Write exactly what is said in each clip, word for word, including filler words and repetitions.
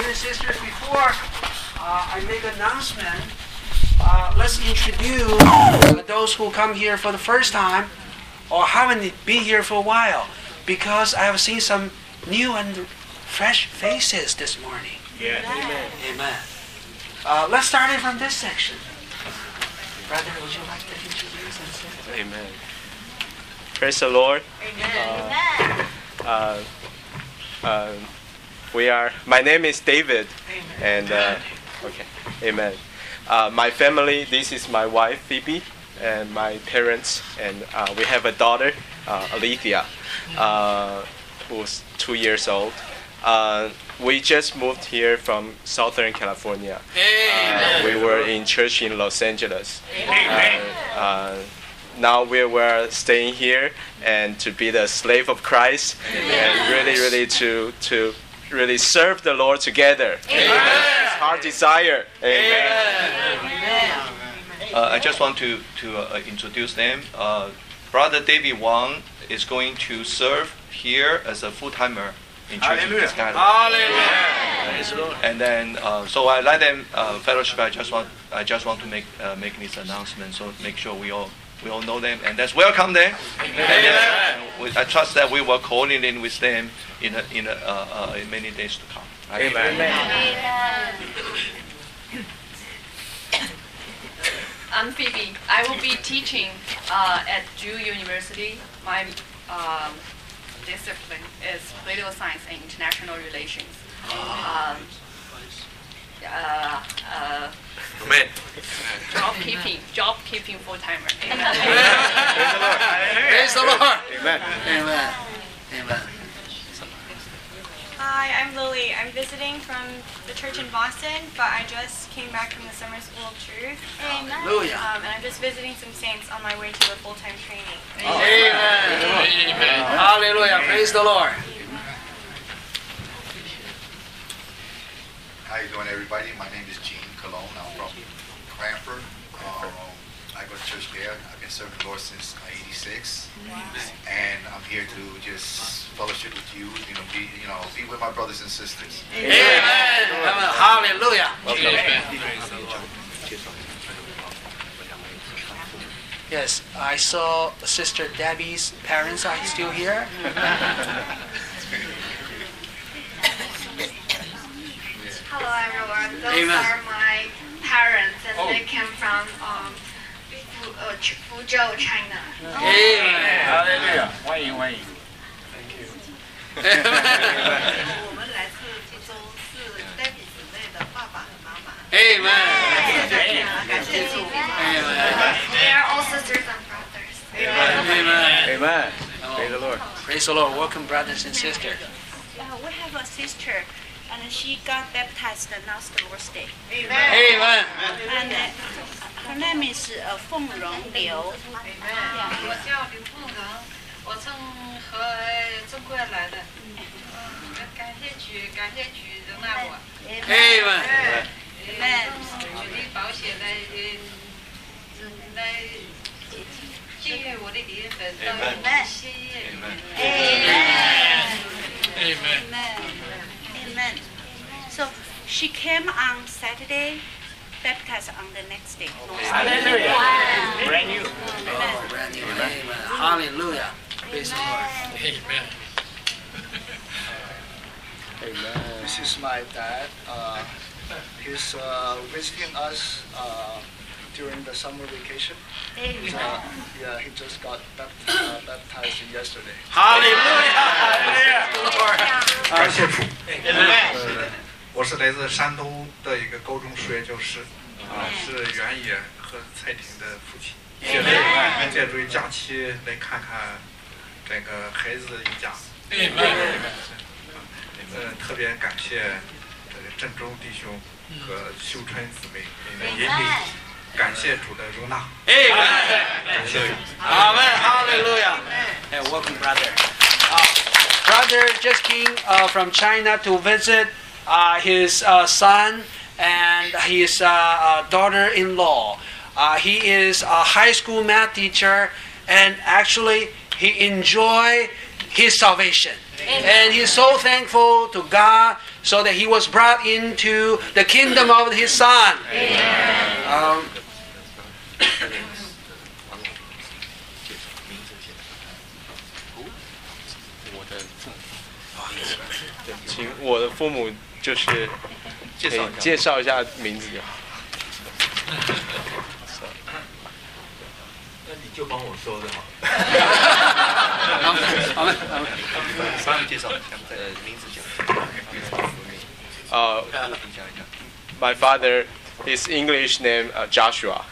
brothers and sisters, before uh, I make an announcement, uh, let's introduce uh, those who come here for the first time or haven't been here for a while, because I have seen some new and fresh faces this morning. Yes. Amen. Amen. Uh, let's start it from this section. Brother, would you like to introduce and say? Amen. Praise the Lord. Amen. Uh, uh, uh, we are. My name is David, Amen. and uh, okay. Amen. Uh, my family. This is my wife Phoebe, and my parents, and uh, we have a daughter, uh, Alethea, uh, who's two years old. Uh, we just moved here from Southern California. Uh, we were in church in Los Angeles. Uh, uh, now we were staying here and to be the slave of Christ, and really, really to to really serve the Lord together. It's our desire. Amen. Uh, I just want to to uh, introduce them. Uh, Brother David Wang is going to serve here as a full-timer in church in Piscataway. Hallelujah. And then, uh, so I let them uh, fellowship. I just want, I just want to make uh, make this announcement, so make sure we all we all know them, and let's welcome them. And then, uh, we, I trust that we will coordinate with them in a, in a, uh, uh, in many days to come. Right? Amen. Amen. I'm Phoebe. I will be teaching uh, at Drew University. My um, discipline is political science and international relations. Um, uh, uh, Amen. job keeping, job keeping full timer. Praise the Lord. Amen. Amen. Amen. Hi, I'm Lily. I'm visiting from the church in Boston, but I just came back from the Summer School of Truth. Hallelujah. Um, and I'm just visiting some saints on my way to a full-time training. Amen. Amen. Hallelujah. Praise the Lord. How you doing, everybody? My name is Gene Cologne. I'm from Cranford. Um, I go to church there. I've been serving the Lord since eighty-six, and I'm here to just fellowship with you. You know, be you know, be with my brothers and sisters. Amen. Hallelujah. Yes, I saw Sister Debbie's parents are still here. Hello everyone, those Amen. are my parents and Oh. they came from um, Fu, uh, Ch- Fuzhou, China. Amen. Hallelujah. Thank you. 我们来自济州是戴比姊妹的爸爸和妈妈。 Amen. 感谢主。 Amen. They are all sisters and brothers. Amen. Amen. Praise the Lord. Praise the Lord. Welcome, brothers and sisters. Uh, we have a sister, and she got baptized last Thursday. Amen. And uh, her name is uh, Feng Rong Liu. 我叫刘凤荣，我从和中国来的。嗯，感谢主，感谢主容纳我。 Amen. ，Amen， 主的保险来呃来给予我的灵魂到你的血液里面。 Amen. Amen. So she came on Saturday, baptized on the next day. Hallelujah. Brand new. Oh, brand new. Amen. Hallelujah. Praise the Lord. Amen. Amen. This is my dad. Uh, he's uh, visiting us uh, during the summer vacation. Uh, yeah, he just got bapt- uh, baptized yesterday. Hallelujah. Hallelujah. 感谢主。呃，我是来自山东的一个高中数学教师，啊，是袁野和蔡婷的父亲。借助借助假期来看看这个孩子一家。呃，特别感谢这个郑州弟兄和秀川姊妹的引领，感谢主的容纳。 Amen. 感谢主。 Amen. Hallelujah. And welcome, brother. Uh, brother just came uh, from China to visit uh, his uh, son and his uh, uh, daughter-in-law. Uh, he is a high school math teacher, and actually he enjoyed his salvation. And he's so thankful to God so that he was brought into the kingdom of his Son. Um, 请我的父母就是可以介绍一下名字就好。 那你就帮我说的好。 好嘞，好嘞。 帮你介绍一下，呃，名字讲。 呃 ，My father, his English name uh, Joshua.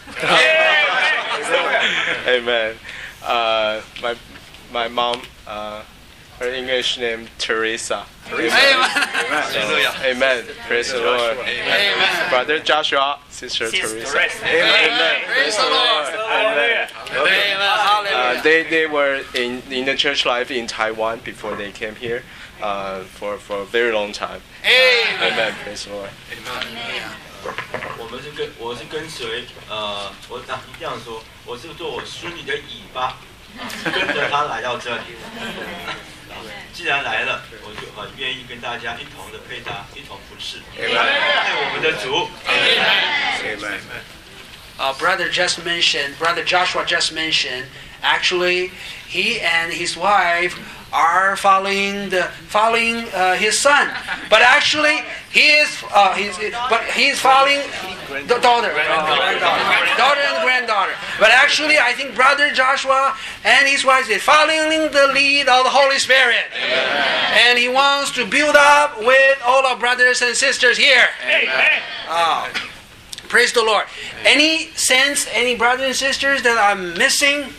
Amen. Uh, my my mom, uh, her English name Teresa. Amen. Amen. Amen. Praise the Lord. Amen. Brother Joshua, sister Teresa. Amen. Praise the Lord. Amen. Amen. Hallelujah. Uh, they they were in in the church life in Taiwan before they came here, uh, for for a very long time. Amen. Amen. Praise the Lord. 我们是跟我是跟随呃，我打这样说，我是做我孙女的尾巴，跟着他来到这里。既然来了，我就很愿意跟大家一同的配搭，一同服侍，爱我们的主。 Amen. Uh, brother just mentioned, brother Joshua just mentioned, actually, he and his wife are following the following uh, his son, but actually he is uh, he's but he's following the daughter, uh, daughter and granddaughter. But actually, I think brother Joshua and his wife is following the lead of the Holy Spirit, and he wants to build up with all our brothers and sisters here. Uh, praise the Lord. Any sense, any brothers and sisters that I'm missing?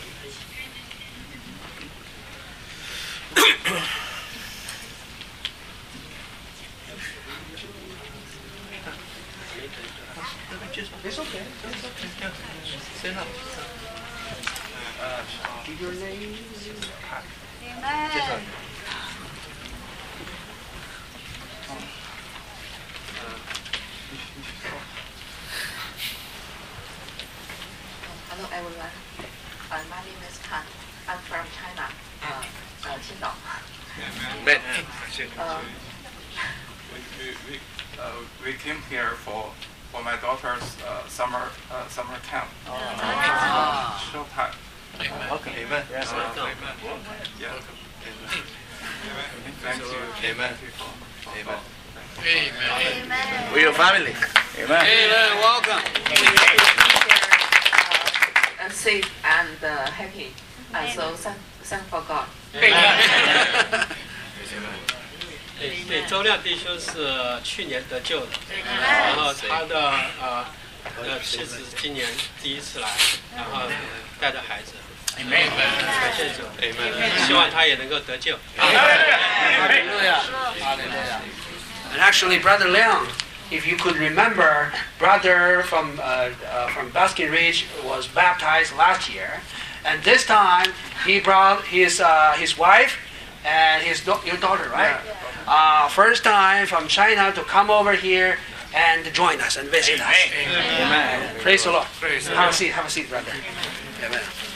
It's okay. Stand up. Give your name. Amen. Hello everyone. Uh, my name is Han. I'm from China. Uh, uh, Qingdao. Amen. Uh, we, we, uh, we came here for for my daughter's uh, summer uh, summer camp. Oh. Short time. Amen. Okay. Amen. Yes, uh, amen. Yeah. Thank you. Amen. Thank you for, for Amen. Amen. Amen. We're your family. Amen. Amen. Welcome. uh, safe and uh, happy. And so thank, thank for God. 对对，周亮弟兄是去年得救的，然后他的呃呃妻子今年第一次来，然后带着孩子。感谢主，希望他也能够得救。 Hallelujah. Hallelujah. And actually, Brother Leon, if you could remember, brother from uh, uh, from Baskin Ridge was baptized last year, and this time he brought his uh, his wife and his do- your daughter, right? Yeah. Uh, first time from China to come over here and join us and visit us. Amen. Amen. Praise the Lord. Praise have a seat. Have a seat, brother. Amen.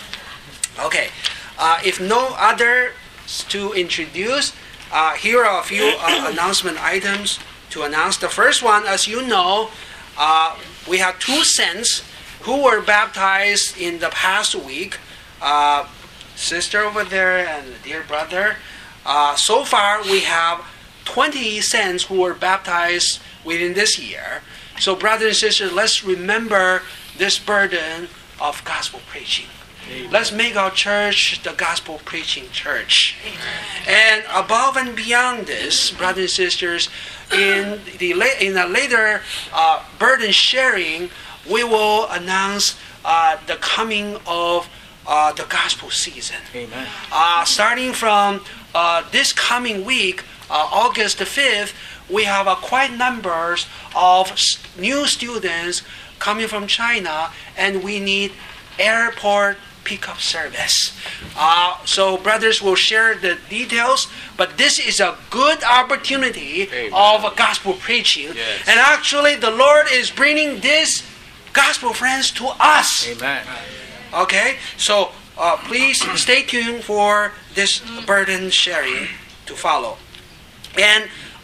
Okay. Uh, if no others to introduce, uh, here are a few uh, announcement items to announce. The first one, as you know, uh, we have two saints who were baptized in the past week. Uh, sister over there and dear brother. Uh, so far, we have twenty saints who were baptized within this year. So, brothers and sisters, let's remember this burden of gospel preaching. Amen. Let's make our church the gospel preaching church. And above and beyond this, brothers and sisters, in the in the later uh, burden sharing, we will announce uh, the coming of uh, the gospel season. Amen. Uh, starting from uh, this coming week, uh, August the fifth, we have a quite numbers of st- new students coming from China, and we need airport pickup service. Uh, so brothers will share the details, but this is a good opportunity Amen. Of gospel preaching. Yes. And actually the Lord is bringing this gospel friends to us. Amen. Okay, so uh, please stay tuned for this burden sharing to follow. And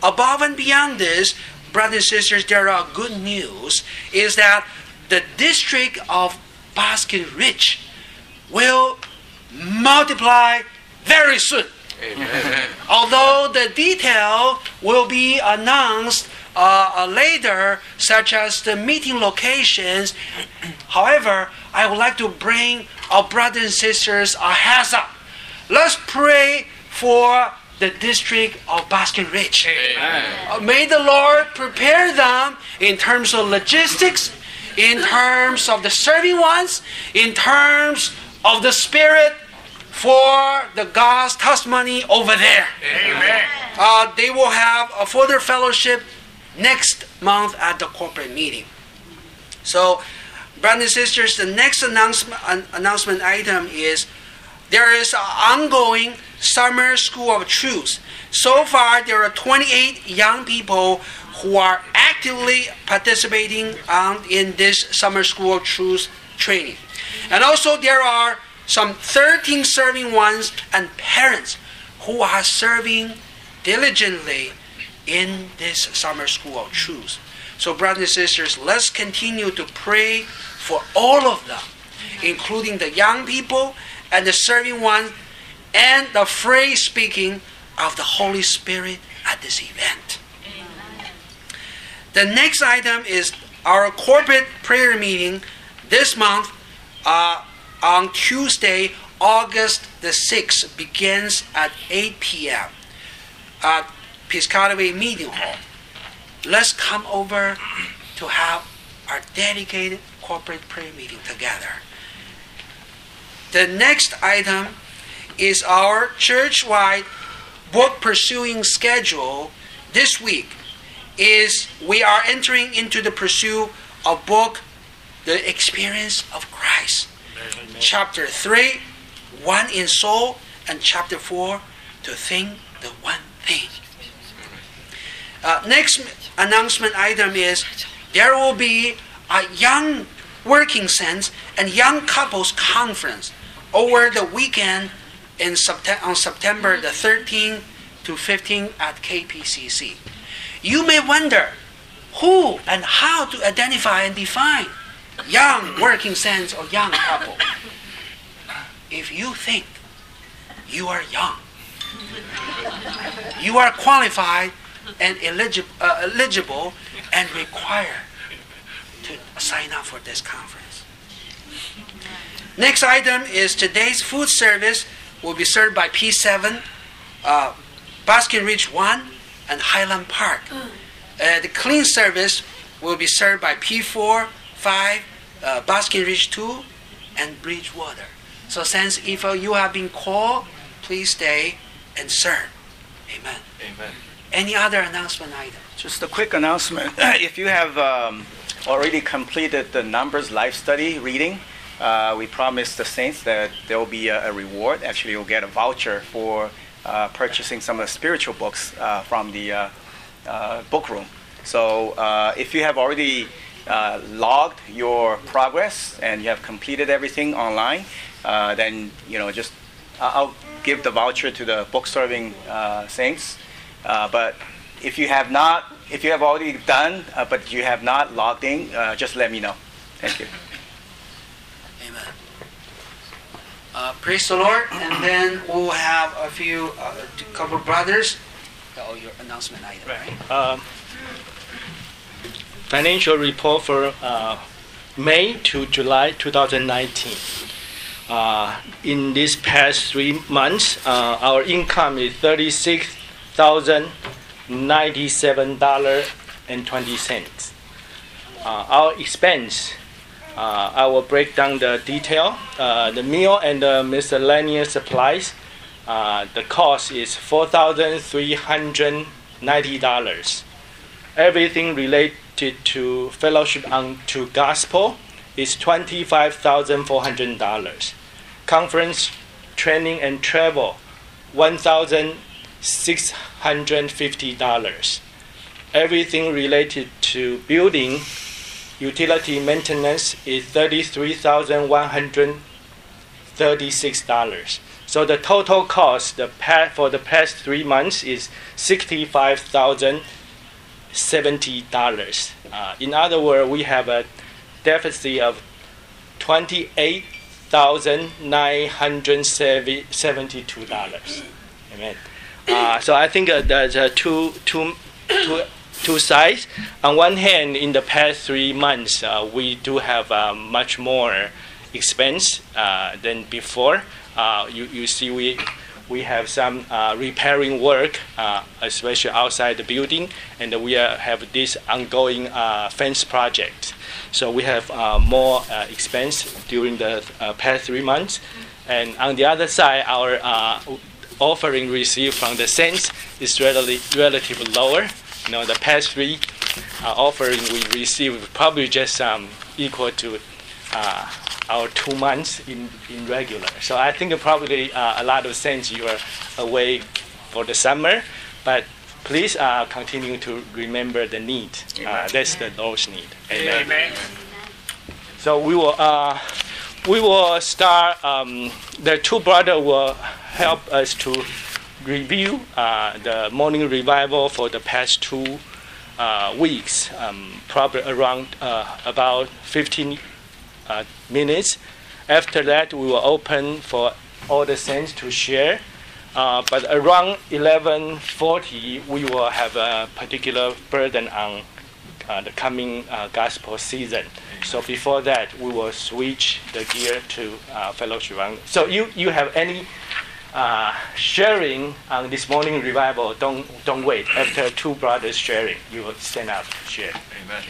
above and beyond this, brothers and sisters, there are good news, is that the district of Baskin Ridge will multiply very soon. Amen. Although the detail will be announced uh, later, such as the meeting locations, however, I would like to bring our brothers and sisters a heads up. Let's pray for the district of Baskin Ridge. Uh, may the Lord prepare them in terms of logistics, in terms of the serving ones, in terms of the Spirit, for the God's testimony over there. Amen. Uh, they will have a further fellowship next month at the corporate meeting. So, brothers and sisters, the next announcement, an announcement item is there is an ongoing Summer School of Truth. So far, there are twenty-eight young people who are actively participating um, in this Summer School of Truth training. And also, there are some thirteen serving ones and parents who are serving diligently in this Summer School of Truth. So, brothers and sisters, let's continue to pray for all of them, including the young people and the serving ones and the free speaking of the Holy Spirit at this event. Amen. The next item is our corporate prayer meeting this month. Uh, On Tuesday, August the sixth, begins at eight p.m. at Piscataway Meeting Hall. Let's come over to have our dedicated corporate prayer meeting together. The next item is our church-wide book pursuing schedule. This week is we are entering into the pursuit of book, The Experience of Christ. Amen. Chapter three, One in Soul, and chapter four, To Think the One Thing. Uh, next announcement item is there will be a young working saints and young couples conference over the weekend in September, on September the thirteenth to fifteenth at K P C C. You may wonder who and how to identify and define young working saints or young couple. If you think you are young, you are qualified and eligible, uh, eligible and required to sign up for this conference. Next item is today's food service will be served by P seven, uh, Baskin Ridge one, and Highland Park. Uh, the clean service will be served by P four, five, uh, Baskin Ridge two, and Bridgewater. So since if uh, you have been called, please stay and serve. Amen. Amen. Any other announcement item? Just a quick announcement. If you have um, already completed the Numbers Life Study reading, uh, we promised the saints that there will be a, a reward. Actually, you'll get a voucher for uh, purchasing some of the spiritual books uh, from the uh, uh, book room. So uh, if you have already uh, logged your progress and you have completed everything online, uh, then you know just I'll give the voucher to the book serving uh, saints. Uh, but if you have not, if you have already done, uh, but you have not logged in, uh, just let me know. Thank you. Amen. Uh, praise the Lord, and then we'll have a few, uh, couple brothers. Oh, your announcement item, right? Uh, financial report for uh, May to July twenty nineteen. Uh, in these past three months, uh, our income is thirty-six thousand ninety-seven dollars and twenty cents. Uh, our expense, uh, I will break down the detail. Uh, the meal and the miscellaneous supplies, uh, the cost is four thousand three hundred ninety dollars. Everything related to fellowship unto gospel is twenty-five thousand four hundred dollars. Conference, training, and travel, one thousand six hundred fifty dollars. Everything related to building, utility maintenance is thirty-three thousand one hundred thirty-six dollars. So the total cost the past, for the past three months is sixty-five thousand seventy dollars. Uh, in other words, we have a deficit of twenty-eight thousand nine hundred seventy-two dollars. Amen. Uh, so I think uh, there's uh, two, two, two, two sides. On one hand, in the past three months, uh, we do have uh, much more expense uh, than before. Uh, you, you see, we we have some uh, repairing work, uh, especially outside the building, and we uh, have this ongoing uh, fence project. So we have uh, more uh, expense during the uh, past three months. And on the other side, our uh, offering received from the saints is relatively, relatively lower. You know, the past three uh, offering we received probably just um, equal to uh, our two months in, in regular. So I think probably uh, a lot of saints you are away for the summer, but please uh, continue to remember the need. Uh, that's the Lord's need. Amen. Amen. So we will uh, we will start. Um, the two brothers will help us to review uh, the morning revival for the past two uh, weeks. Um, probably around uh, about fifteen uh, minutes. After that, we will open for all the saints to share. Uh, but around eleven forty, we will have a particular burden on uh, the coming uh, gospel season. So before that, we will switch the gear to uh, fellowship. So you, you have any uh, sharing on this morning revival, don't, don't wait. After two brothers sharing, you will stand up and share. Amen.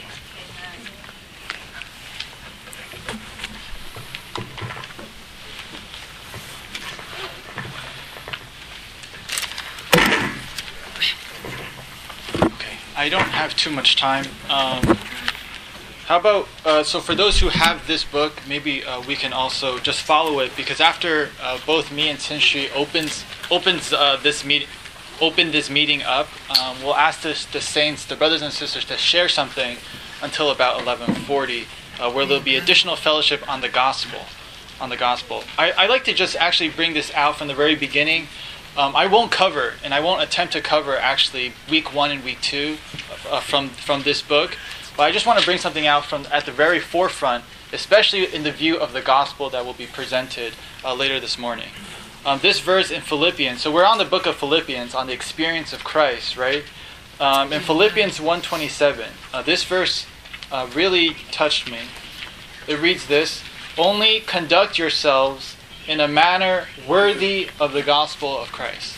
I don't have too much time. Um, how about, uh, so for those who have this book, maybe uh, we can also just follow it, because after uh, both me and Tinshi opens opens uh, this meet, open this meeting up, um, we'll ask this, the saints, the brothers and sisters, to share something until about eleven forty, uh, where there'll be additional fellowship on the gospel. On the gospel. I, I like to just actually bring this out from the very beginning. Um, I won't cover, and I won't attempt to cover actually week one and week two uh, from from this book, but I just want to bring something out from at the very forefront, especially in the view of the gospel that will be presented uh, later this morning. Um, this verse in Philippians, so we're on the book of Philippians, on the experience of Christ, right? Um, in Philippians one twenty-seven, uh, this verse uh, really touched me. It reads this: "Only conduct yourselves in a manner worthy of the gospel of Christ."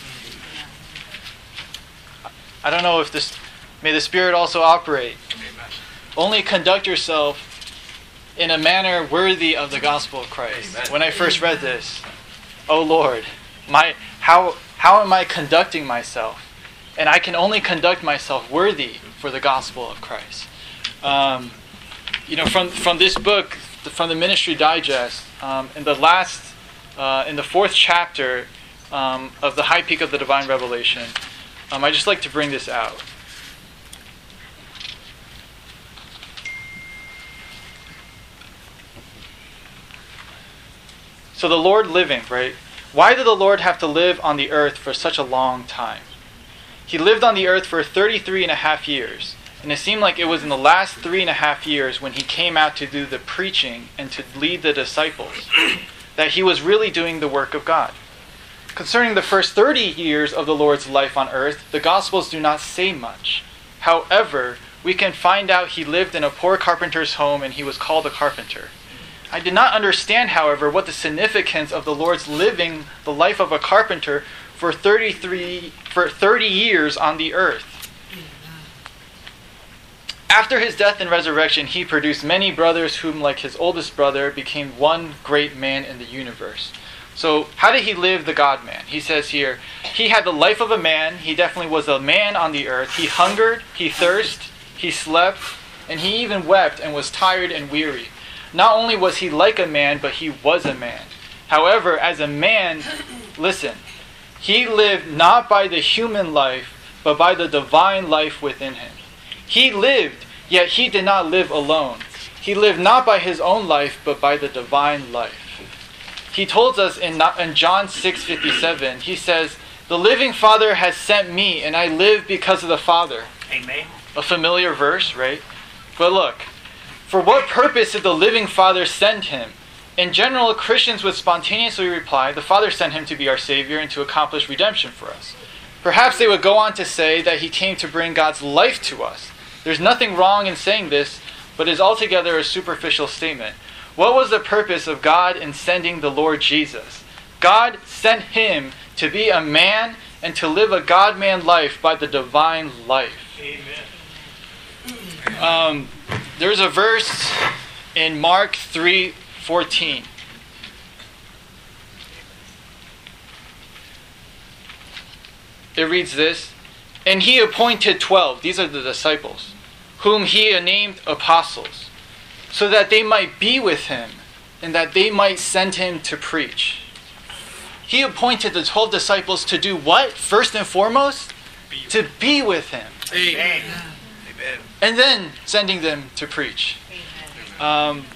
I don't know if this, may the Spirit also operate. Amen. Only conduct yourself in a manner worthy of the gospel of Christ. Amen. When I first read this, oh Lord, my how how am I conducting myself? And I can only conduct myself worthy for the gospel of Christ. Um, you know, from from this book, from the Ministry Digest, um, in the last Uh, in the fourth chapter um, of the High Peak of the Divine Revelation, um, I just like to bring this out. So the Lord living, right? Why did the Lord have to live on the earth for such a long time? He lived on the earth for thirty-three and a half years. And it seemed like it was in the last three and a half years when he came out to do the preaching and to lead the disciples that he was really doing the work of God. Concerning the first thirty years of the Lord's life on earth, the Gospels do not say much. However, we can find out he lived in a poor carpenter's home and he was called a carpenter. I did not understand, however, what the significance of the Lord's living the life of a carpenter for thirty-three, for thirty years on the earth. After his death and resurrection, he produced many brothers whom, like his oldest brother, became one great man in the universe. So how did he live the God-man? He says here, he had the life of a man. He definitely was a man on the earth. He hungered, he thirsted, he slept, and he even wept and was tired and weary. Not only was he like a man, but he was a man. However, as a man, listen, he lived not by the human life, but by the divine life within him. He lived, yet he did not live alone. He lived not by his own life, but by the divine life. he told us in, in John six fifty-seven, he says, "The living Father has sent me, and I live because of the Father." Amen. A familiar verse, right? But look, for what purpose did the living Father send him? In general, Christians would spontaneously reply, the Father sent him to be our Savior and to accomplish redemption for us. Perhaps they would go on to say that he came to bring God's life to us. There's nothing wrong in saying this, but is altogether a superficial statement. What was the purpose of God in sending the Lord Jesus? God sent him to be a man and to live a God-man life by the divine life. Amen. Um, there's a verse in Mark three fourteen. It reads this, "And he appointed twelve," these are the disciples, "whom he named apostles, so that they might be with him, and that they might send him to preach." He appointed the twelve disciples to do what? First and foremost? To be with him. Amen. And then sending them to preach. Um,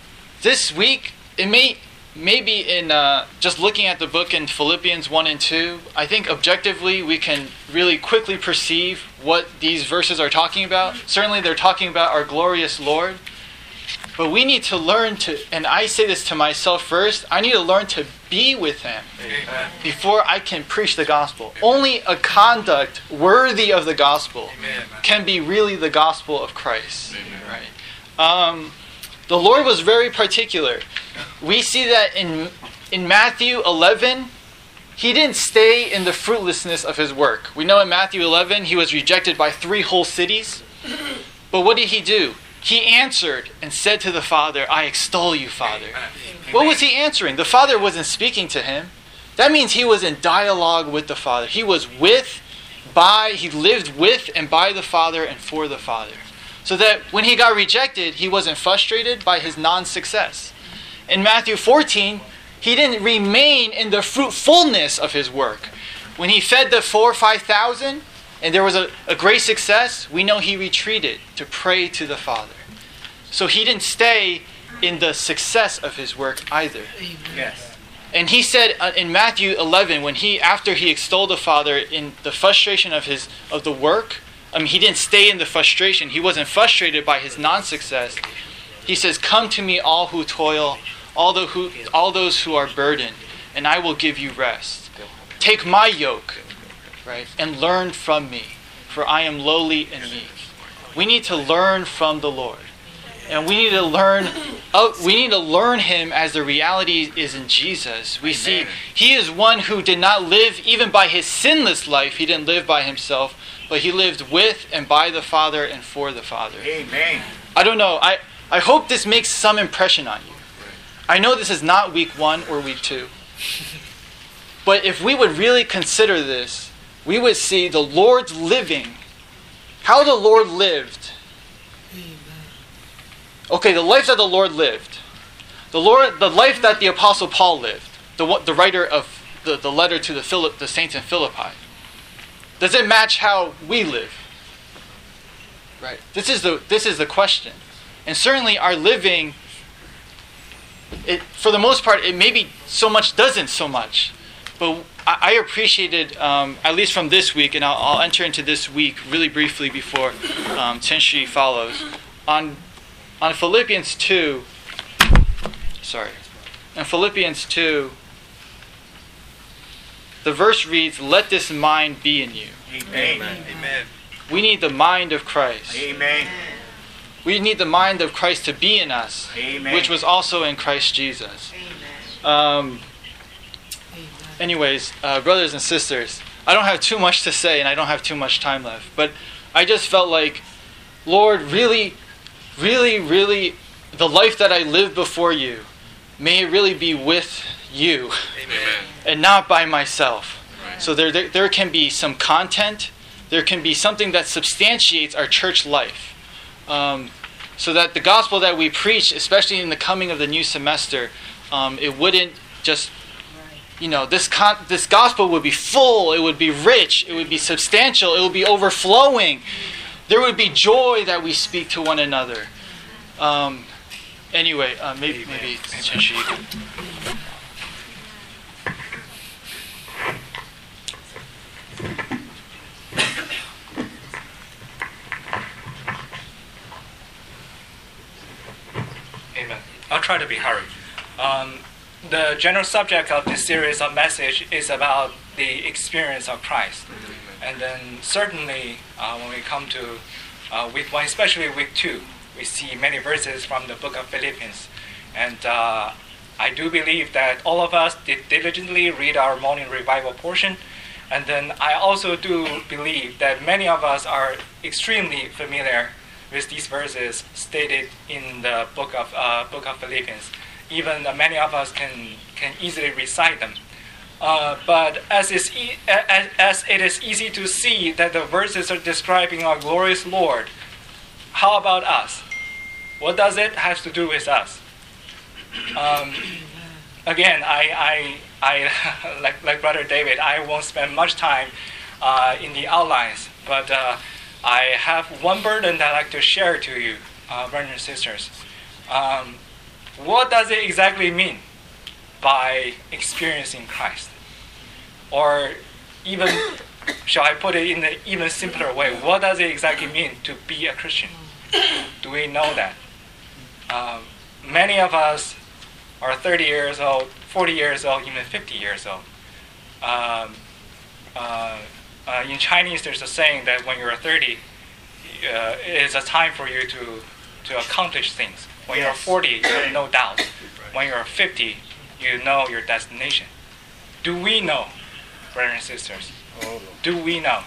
this week, it may maybe in uh, just looking at the book in Philippians one and two, I think objectively we can really quickly perceive what these verses are talking about. Certainly they're talking about our glorious Lord. But we need to learn to, and I say this to myself first, I need to learn to be with him Amen. Before I can preach the gospel. Amen. Only a conduct worthy of the gospel Amen. Can be really the gospel of Christ. Amen. Right? Um, the Lord was very particular. We see that in in Matthew eleven, he didn't stay in the fruitlessness of his work. We know in Matthew eleven, he was rejected by three whole cities. But what did he do? He answered and said to the Father, "I extol you, Father." Amen. What was he answering? The Father wasn't speaking to him. That means he was in dialogue with the Father. He was with, by, he lived with and by the Father and for the Father. So that when he got rejected, he wasn't frustrated by his non-success. In Matthew fourteen, he didn't remain in the fruitfulness of his work. When he fed the four or five thousand, and there was a, a great success, we know he retreated to pray to the Father. So he didn't stay in the success of his work either. Yes. And he said uh, in Matthew eleven, when he after he extolled the Father in the frustration of his of the work, I mean he didn't stay in the frustration. He wasn't frustrated by his non-success. He says, "Come to me, all who toil, all the who all those who are burdened, and I will give you rest. Take my yoke, right, and learn from me, for I am lowly and meek." We need to learn from the Lord. And we need to learn uh, we need to learn him as the reality is in Jesus. We Amen. See he is one who did not live even by his sinless life. He didn't live by himself, but he lived with and by the Father and for the Father. Amen. I don't know. I, I hope this makes some impression on you. I know this is not week one or week two. But if we would really consider this, we would see the Lord's living, how the Lord lived. Okay, the life that the Lord lived, the Lord, the life that the Apostle Paul lived, the the writer of the, the letter to the Philip, the saints in Philippi, does it match how we live? Right. This is the this is the question, and certainly our living, it for the most part, it maybe so much doesn't so much. But I appreciated, um, at least from this week, and I'll, I'll enter into this week really briefly before um, Tenshi follows, on on Philippians two, sorry, in Philippians two, the verse reads, "Let this mind be in you." Amen. Amen. We need the mind of Christ. Amen. We need the mind of Christ to be in us, Amen. Which was also in Christ Jesus. Um, anyways, uh, brothers and sisters, I don't have too much to say and I don't have too much time left, but I just felt like, Lord, really, really, really, the life that I live before you, may it really be with you. Amen. And not by myself. Right. So there, there, there can be some content, there can be something that substantiates our church life. Um, so that the gospel that we preach, especially in the coming of the new semester, um, it wouldn't just, you know, this con- this gospel would be full, it would be rich, it would be substantial, it would be overflowing. There would be joy that we speak to one another. Um, anyway, uh, maybe maybe Tenshi, you can. I'll try to be hurried. Um, the general subject of this series of message is about the experience of Christ. And then certainly uh, when we come to uh, week one, especially week two, we see many verses from the book of Philippians. And uh, I do believe that all of us did diligently read our morning revival portion. And then I also do believe that many of us are extremely familiar with these verses stated in the book of uh, book of Philippians. Even uh, many of us can can easily recite them. Uh, but as, is e- as, as it is easy to see that the verses are describing our glorious Lord, how about us? What does it have to do with us? Um, again, I, I, I like, like Brother David, I won't spend much time uh, in the outlines, but uh, I have one burden that I'd like to share to you, uh, brothers and sisters. Um, what does it exactly mean by experiencing Christ? Or even, shall I put it in an even simpler way, what does it exactly mean to be a Christian? Do we know that? Um, many of us are thirty years old, forty years old, even fifty years old. Um, uh, uh, in Chinese, there's a saying that when you're thirty, uh, it is a time for you to, to accomplish things. When yes. you're forty, you have no doubt. When you're fifty, you know your destination. Do we know, brothers and sisters? Oh. Do we know?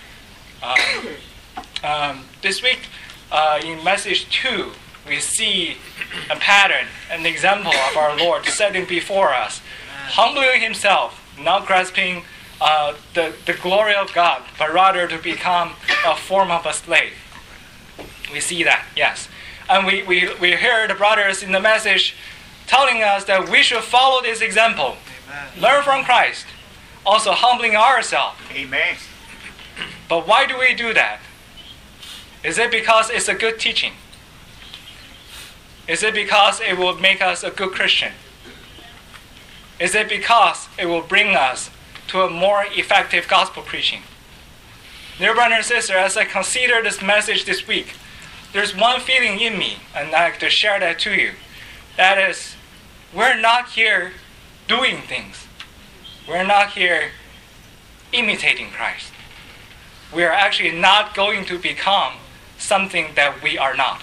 Um, um, this week, uh, in message two, we see a pattern, an example of our Lord setting before us, humbling himself, not grasping uh, the, the glory of God, but rather to become a form of a slave. We see that, yes. And we, we, we hear the brothers in the message telling us that we should follow this example. Amen. Learn from Christ, also humbling ourselves. Amen. But why do we do that? Is it because it's a good teaching? Is it because it will make us a good Christian? Is it because it will bring us to a more effective gospel preaching? Dear brother and sister, as I consider this message this week, there's one feeling in me, and I'd like to share that to you. That is, we're not here doing things. We're not here imitating Christ. We are actually not going to become something that we are not.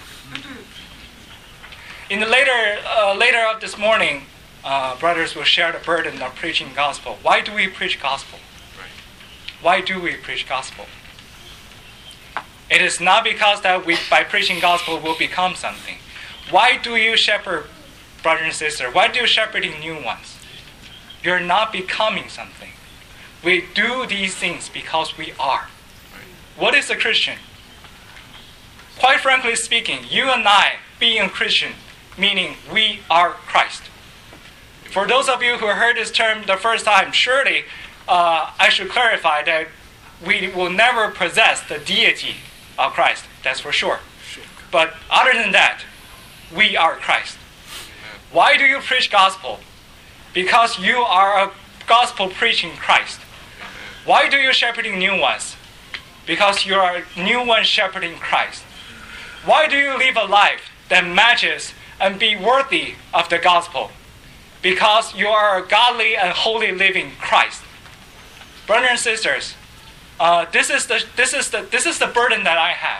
In the later, uh, later of this morning, uh, brothers will share the burden of preaching gospel. Why do we preach gospel? Why do we preach gospel? It is not because that we, by preaching gospel, will become something. Why do you shepherd, brothers and sisters? Why do you shepherding new ones? You're not becoming something. We do these things because we are. What is a Christian? Quite frankly speaking, you and I being a Christian, meaning we are Christ. For those of you who heard this term the first time, surely uh, I should clarify that we will never possess the deity of Christ. That's for sure. But other than that, we are Christ. Why do you preach gospel? Because you are a gospel preaching Christ. Why do you shepherding new ones? Because you are a new one shepherding Christ. Why do you live a life that matches and be worthy of the gospel? Because you are a godly and holy living Christ. Brothers and sisters, uh, this is the this is the this is the burden that I have.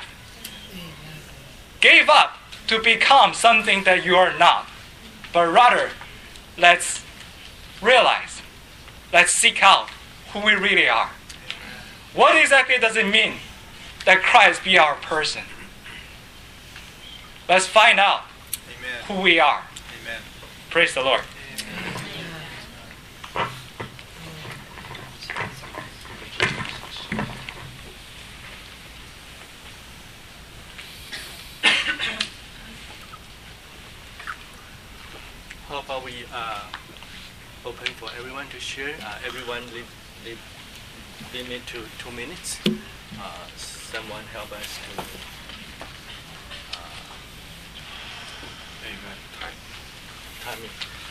Give up to become something that you are not, but rather, let's realize, let's seek out who we really are. What exactly does it mean that Christ be our person? Let's find out Amen. Who we are. Amen. Praise the Lord. How about we uh, open for everyone to share? Uh, everyone leave, leave, limit to two minutes. Uh, someone help us to. Uh, Amen. Timing.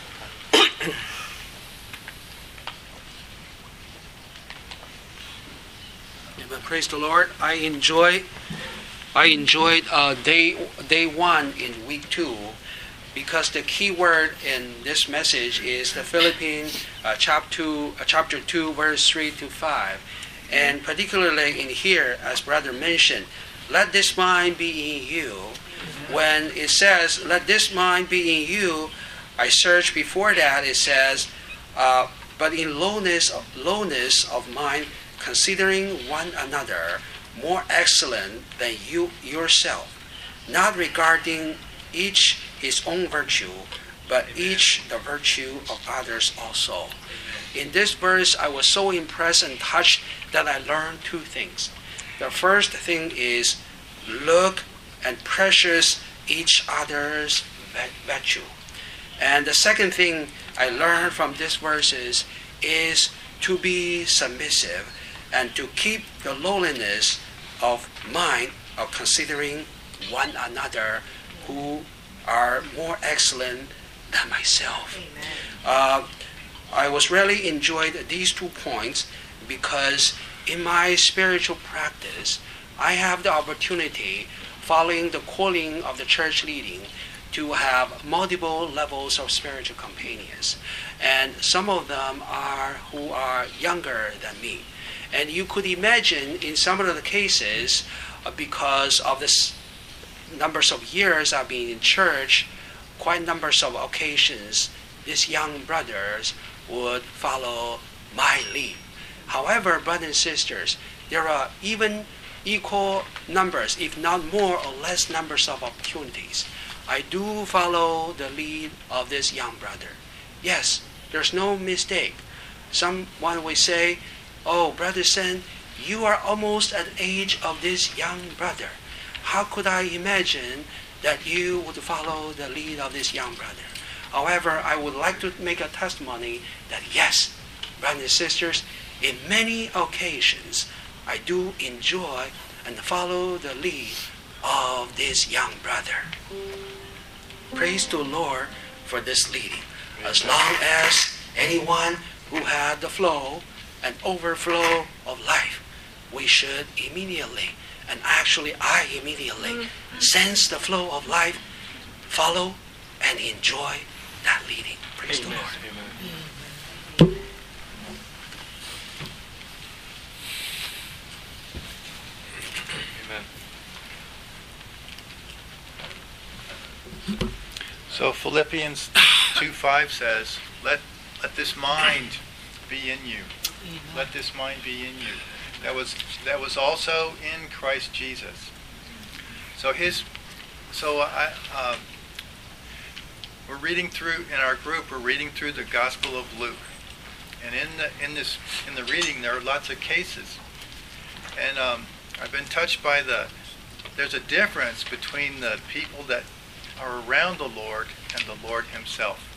Amen. Praise the Lord. I enjoy. I enjoyed uh, day day one in week two. because the key word in this message is the Philippians uh, chapter two, uh, chapter two, verse three to five, and particularly in here, as brother mentioned, let this mind be in you. When it says, let this mind be in you, I searched before that, it says, uh, but in lowness of, lowness of mind, considering one another more excellent than you yourself, not regarding each his own virtue, but each the virtue of others also. In this verse, I was so impressed and touched that I learned two things. The first thing is, look and precious each other's virtue. And the second thing I learned from this verse is, is to be submissive and to keep the lowliness of mind of considering one another who are more excellent than myself. Uh, I was really enjoyed these two points because in my spiritual practice, I have the opportunity, following the calling of the church leading, to have multiple levels of spiritual companions. And some of them are who are younger than me. And you could imagine in some of the cases, uh, because of this numbers of years I've been in church, quite numbers of occasions, these young brothers would follow my lead. However, brothers and sisters, there are even equal numbers, if not more or less numbers of opportunities. I do follow the lead of this young brother. Yes, there's no mistake. Someone will say, oh, Brother Sen, you are almost at the age of this young brother. How could I imagine that you would follow the lead of this young brother? However, I would like to make a testimony that yes, brothers and sisters, in many occasions, I do enjoy and follow the lead of this young brother. Praise the Lord for this leading. As long as anyone who had the flow and overflow of life, we should immediately, and actually I immediately, sense the flow of life, follow and enjoy that leading. Praise Amen. The Lord. Amen. So Philippians two five says, let let this mind be in you. Let this mind be in you. That was that was also in Christ Jesus. So his so I um, we're reading through in our group we're reading through the Gospel of Luke. And in the in this in the reading there are lots of cases. And um, I've been touched by the there's a difference between the people that are around the Lord and the Lord himself.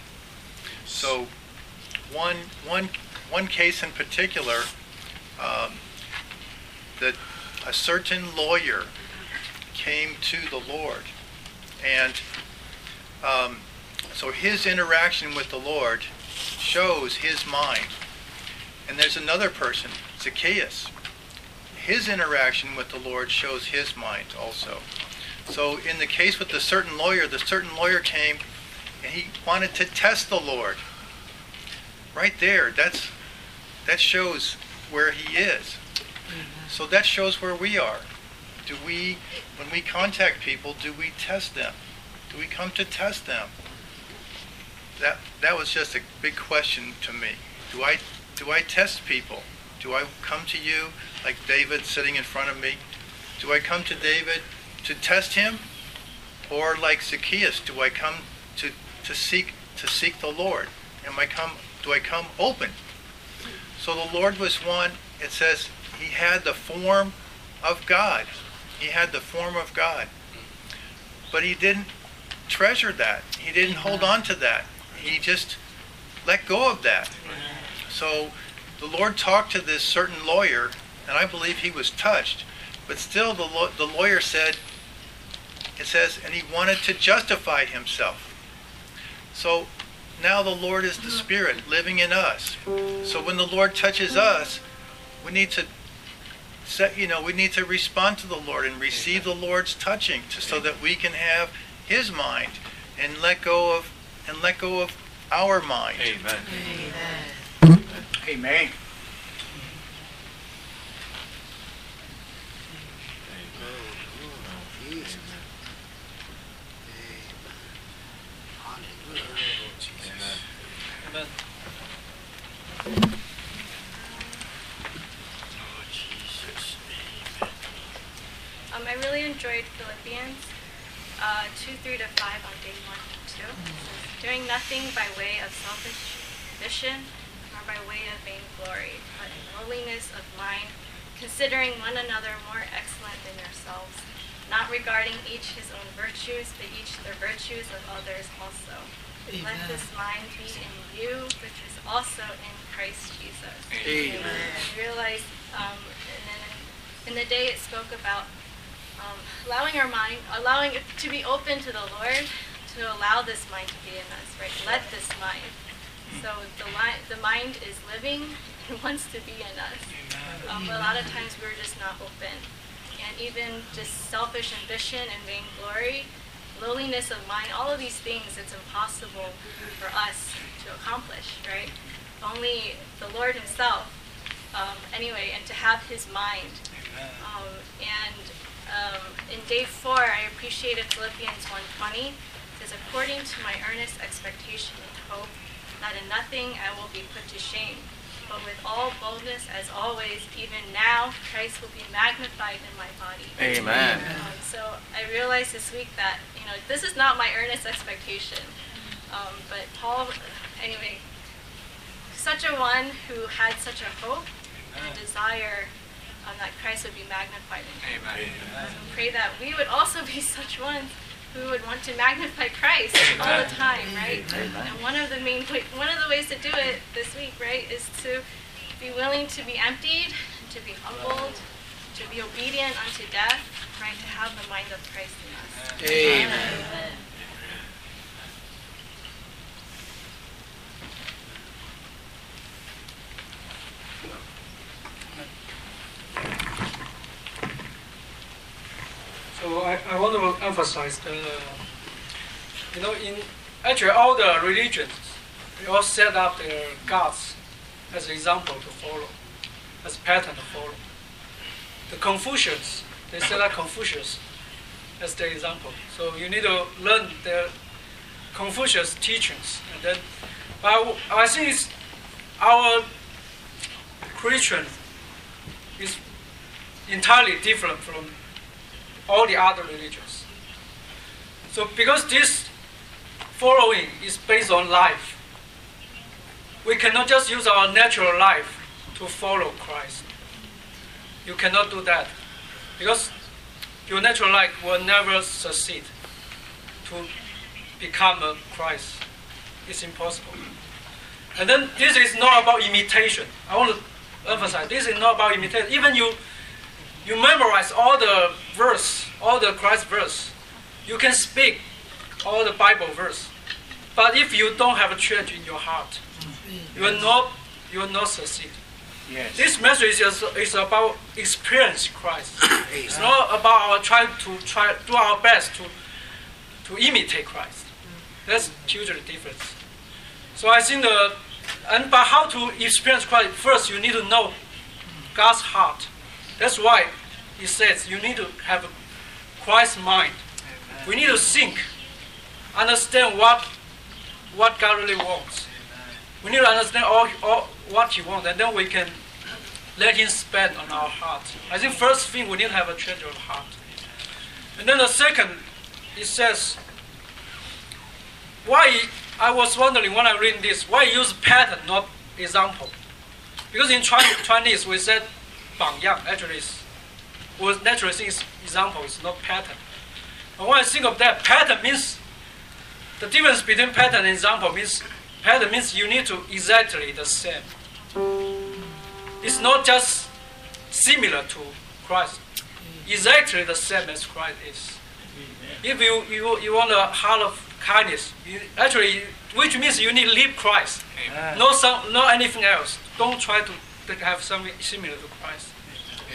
So one one one case in particular, um, that a certain lawyer came to the Lord, and um, so his interaction with the Lord shows his mind. And there's another person, Zacchaeus. His interaction with the Lord shows his mind also. So in the case with the certain lawyer, the certain lawyer came and he wanted to test the Lord. Right there, that's that shows where he is. So that shows where we are. Do we, when we contact people, do we test them? Do we come to test them? That that was just a big question to me. Do I do I test people? Do I come to you like David sitting in front of me? Do I come to David to test him? Or like Zacchaeus, do I come to, to seek to seek the Lord? Am I come do I come open? So the Lord was one, it says he had the form of God. He had the form of God. But he didn't treasure that. He didn't hold on to that. He just let go of that. So the Lord talked to this certain lawyer, and I believe he was touched. But still the, law, the lawyer said, it says, and he wanted to justify himself. So now the Lord is the Spirit living in us. So when the Lord touches us, we need to set, you know, we need to respond to the Lord and receive the Lord's touching to, so that we can have his mind and let go of and let go of our mind. Amen. Amen. Amen. Um, I really enjoyed Philippians uh, two, three to five on day one and two. Doing nothing by way of selfish ambition or by way of vainglory, but in lowliness of mind, considering one another more excellent than yourselves, not regarding each his own virtues, but each the virtues of others also. Amen. Let this mind be in you, which is also in Christ Jesus. Amen. And I realized, um, and then in, in the day it spoke about um, allowing our mind, allowing it to be open to the Lord, to allow this mind to be in us, right? Let this mind. So the, li- the mind is living and wants to be in us. Um, but a lot of times we're just not open. And even just selfish ambition and vainglory, lowliness of mind, all of these things, it's impossible for us to accomplish, right? Only the Lord himself, um, anyway, and to have his mind. Um, and um, in day four, I appreciated Philippians one twenty. It says, according to my earnest expectation and hope, that in nothing I will be put to shame, but with all boldness, as always, even now, Christ will be magnified in my body. Amen. Um, so I realized this week that, you know, this is not my earnest expectation. Um, but Paul, anyway, such a one who had such a hope and a desire um, that Christ would be magnified in him. Amen. So pray that we would also be such ones who would want to magnify Christ all the time, right? Amen. And one of the main, one of the ways to do it this week, right, is to be willing to be emptied, to be humbled, to be obedient unto death, right? To have the mind of Christ in us. Amen. Amen. So I, I want to emphasize the, you know, in actually all the religions, they all set up their gods as an example to follow, as a pattern to follow. The Confucians, they set up Confucius as their example. So you need to learn their Confucius teachings. And then, but I, I think it's our Christian is entirely different from all the other religions. So because this following is based on life, we cannot just use our natural life to follow Christ. You cannot do that because your natural life will never succeed to become a Christ. It's impossible. And then this is not about imitation. I want to emphasize, this is not about imitation. Even you You memorize all the verse, all the Christ verse. You can speak all the Bible verse. But if you don't have a church in your heart, you will not, you will not succeed. Yes. This message is, is about experience Christ. It's not about our trying to try do our best to to imitate Christ. That's hugely different. So I think the and but how to experience Christ? First, you need to know God's heart. That's why it says you need to have a Christ's mind. Amen. We need to think, understand what what God really wants. Amen. We need to understand all, all what He wants, and then we can let Him spend on our heart. I think first thing we need to have a change of heart. And then the second, it says, why, I was wondering when I read this, why use pattern, not example? Because in Chinese we said, 榜样 actually is, well, naturally things example is not pattern. But when I think of that, pattern means the difference between pattern and example means pattern means you need to exactly the same. It's not just similar to Christ, exactly the same as Christ is. If you you, you want a heart of kindness, you, actually, which means you need to live Christ, Amen. not some, not anything else. Don't try to have something similar to Christ.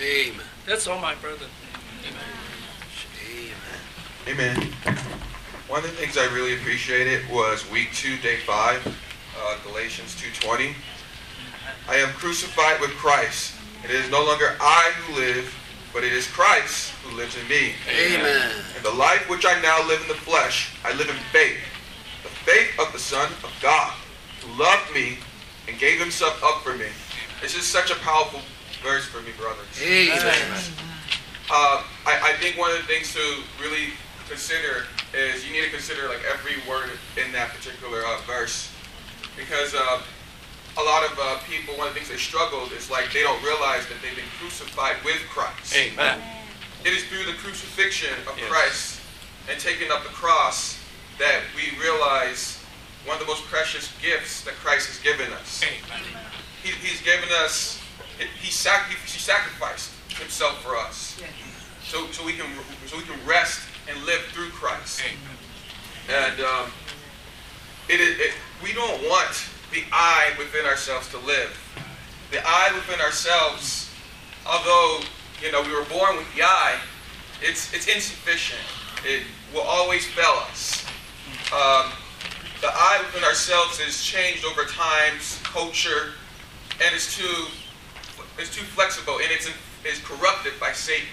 Amen. That's all my burden. Amen. Amen. One of the things I really appreciated was week two, day five, uh, Galatians two twenty. I am crucified with Christ. It is no longer I who live, but it is Christ who lives in me. Amen. And the life which I now live in the flesh, I live in faith. The faith of the Son of God, who loved me and gave himself up for me. This is such a powerful verse for me, brothers. Amen. Uh, I, I think one of the things to really consider is you need to consider like every word in that particular uh, verse. Because uh, a lot of uh, people, one of the things they struggle is like they don't realize that they've been crucified with Christ. Amen. It is through the crucifixion of Yes. Christ and taking up the cross that we realize one of the most precious gifts that Christ has given us. Amen. He, he's given us, he, sac, he, he sacrificed himself for us. So, so, we can, so we can rest and live through Christ. Amen. And um, it, it, it, we don't want the I within ourselves to live. The I within ourselves, although you know we were born with the I, it's it's insufficient. It will always fail us. Um, the I within ourselves is changed over times, culture, and it's too it's too flexible, and it's is corrupted by Satan.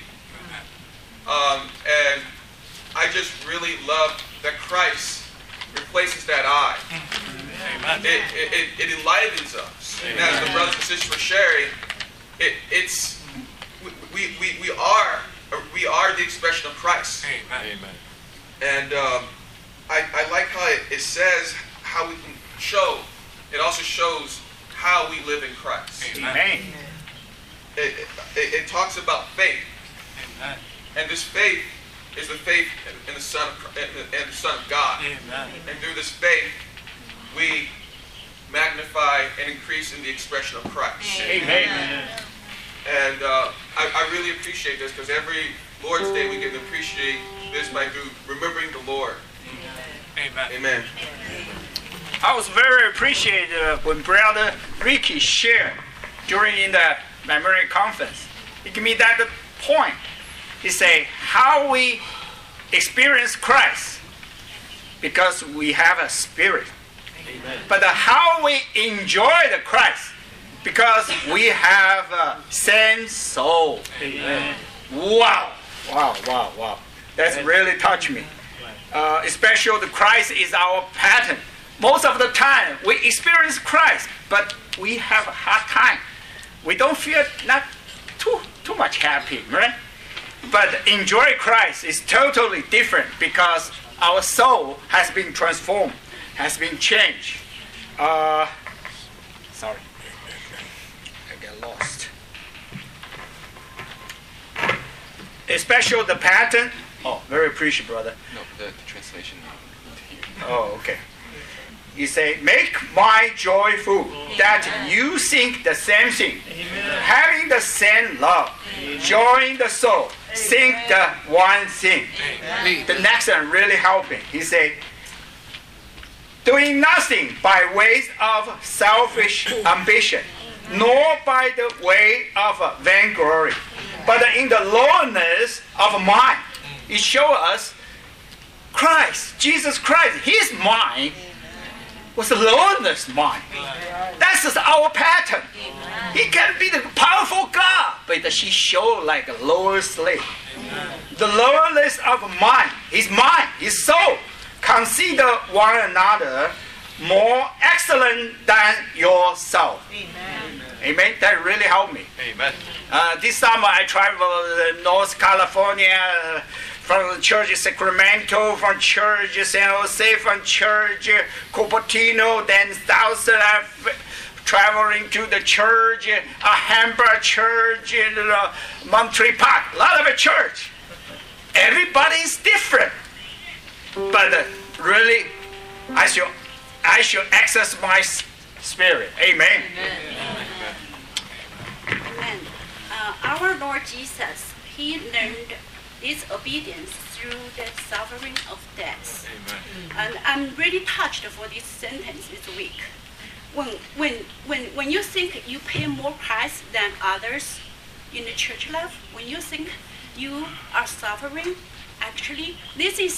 Um, and I just really love that Christ replaces that I. Amen. It, it, it, it enlivens us. Amen. And as the brothers and sisters were sharing, it, it's we, we, we are we are the expression of Christ. Amen. Amen. And um, I, I like how it, it says how we can show. It also shows how we live in Christ. Amen. It, it, it talks about faith. Amen. And this faith is the faith in the Son of in the, in the Son of God. Amen. And through this faith, we magnify and increase in the expression of Christ. Amen. And uh, I, I really appreciate this because every Lord's Day we get to appreciate this by remembering the Lord. Amen. Amen. I was very appreciative when Brother Ricky shared during in the memory conference. He gave me that point. He said, how we experience Christ because we have a spirit. Amen. But how we enjoy the Christ because we have a same soul. Amen. Wow, wow, wow, wow. That's really touched me. Uh, especially the Christ is our pattern. Most of the time we experience Christ, but we have a hard time. We don't feel not too too much happy, right? But enjoy Christ is totally different because our soul has been transformed, has been changed. Uh, sorry, I get lost. Especially the pattern. Oh, very appreciative, brother. No, the, the translation. Oh, okay. You say, make my joy full, that you think the same thing, Amen. Having the same love, join the soul, think the one thing. Amen. The next one really helping. He say, doing nothing by ways of selfish ambition, nor by the way of vainglory, but in the lowliness of mind. He shows us Christ, Jesus Christ, his mind was the lowliness mind. That's just our pattern. He can be the powerful God, but he shows like a lower slave. The lowliness of mind, his mind, his soul, consider one another more excellent than yourself. Amen. Amen. That really helped me. Amen. Uh, this summer I traveled to North California, from the church Sacramento, from church San Jose, from church Cupertino, then south uh, traveling to the church, a uh, Hamburg church, in uh, Monterey Park, a lot of a church. Everybody is different, but uh, really, I should I should access my spirit. Amen. Amen. Amen. Uh, our Lord Jesus, he learned this obedience through the suffering of death. Amen. And I'm really touched for this sentence this week. When, when, when, when you think you pay more price than others in the church life, when you think you are suffering, actually, this is the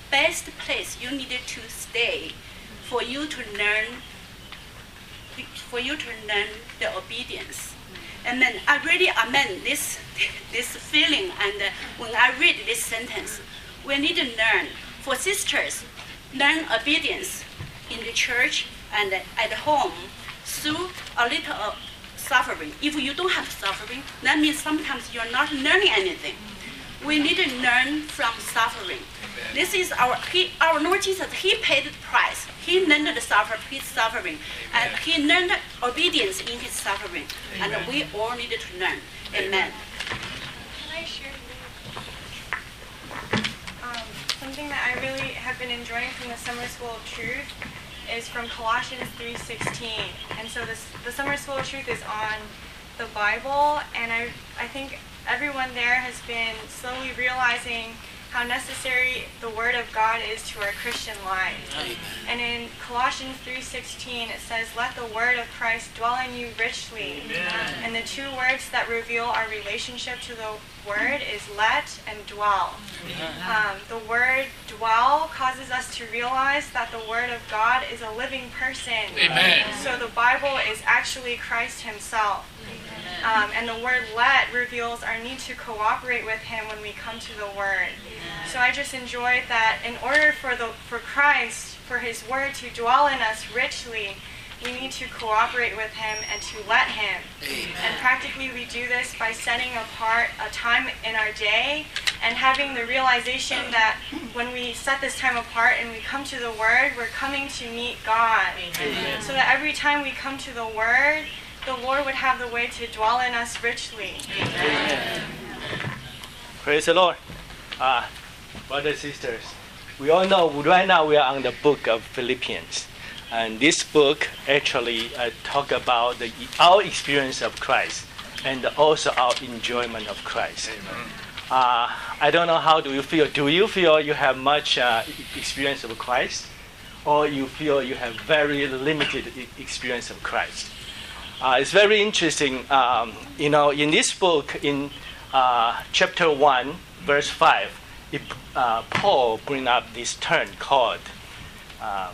best place you needed to stay for you to learn, for you to learn the obedience. Amen. I really amen this this feeling, and uh, when I read this sentence, we need to learn. For sisters, learn obedience in the church and at home through a little uh, suffering. If you don't have suffering, that means sometimes you're not learning anything. We need to learn from suffering. Amen. This is our he, our Lord Jesus. He paid the price. He learned the suffer, his suffering, Amen. And he learned obedience in his suffering. Amen. And we all need to learn. Amen. Amen. Can I share um, something that I really have been enjoying from the Summer School of Truth is from Colossians three sixteen. And so this, the Summer School of Truth is on the Bible, and I I think everyone there has been slowly realizing how necessary the Word of God is to our Christian lives. And in Colossians three sixteen, it says, "Let the Word of Christ dwell in you richly." Amen. And the two words that reveal our relationship to the Word is let and dwell. Um, the word dwell causes us to realize that the Word of God is a living person. Amen. So the Bible is actually Christ Himself. Um, and the word let reveals our need to cooperate with Him when we come to the Word. So I just enjoyed that in order for the for Christ, for His Word to dwell in us richly, we need to cooperate with Him and to let Him. Amen. And practically we do this by setting apart a time in our day and having the realization that when we set this time apart and we come to the Word, we're coming to meet God. Amen. So that every time we come to the Word, the Lord would have the way to dwell in us richly. Amen. Praise the Lord. Uh, brothers and sisters, we all know right now we are on the book of Philippians. And this book actually uh, talk about the, our experience of Christ and also our enjoyment of Christ. Uh, I don't know how do you feel. Do you feel you have much uh, experience of Christ? Or you feel you have very limited experience of Christ? Uh, it's very interesting. Um, you know, in this book, in uh, chapter one, verse five, it, uh, Paul bring up this term called um,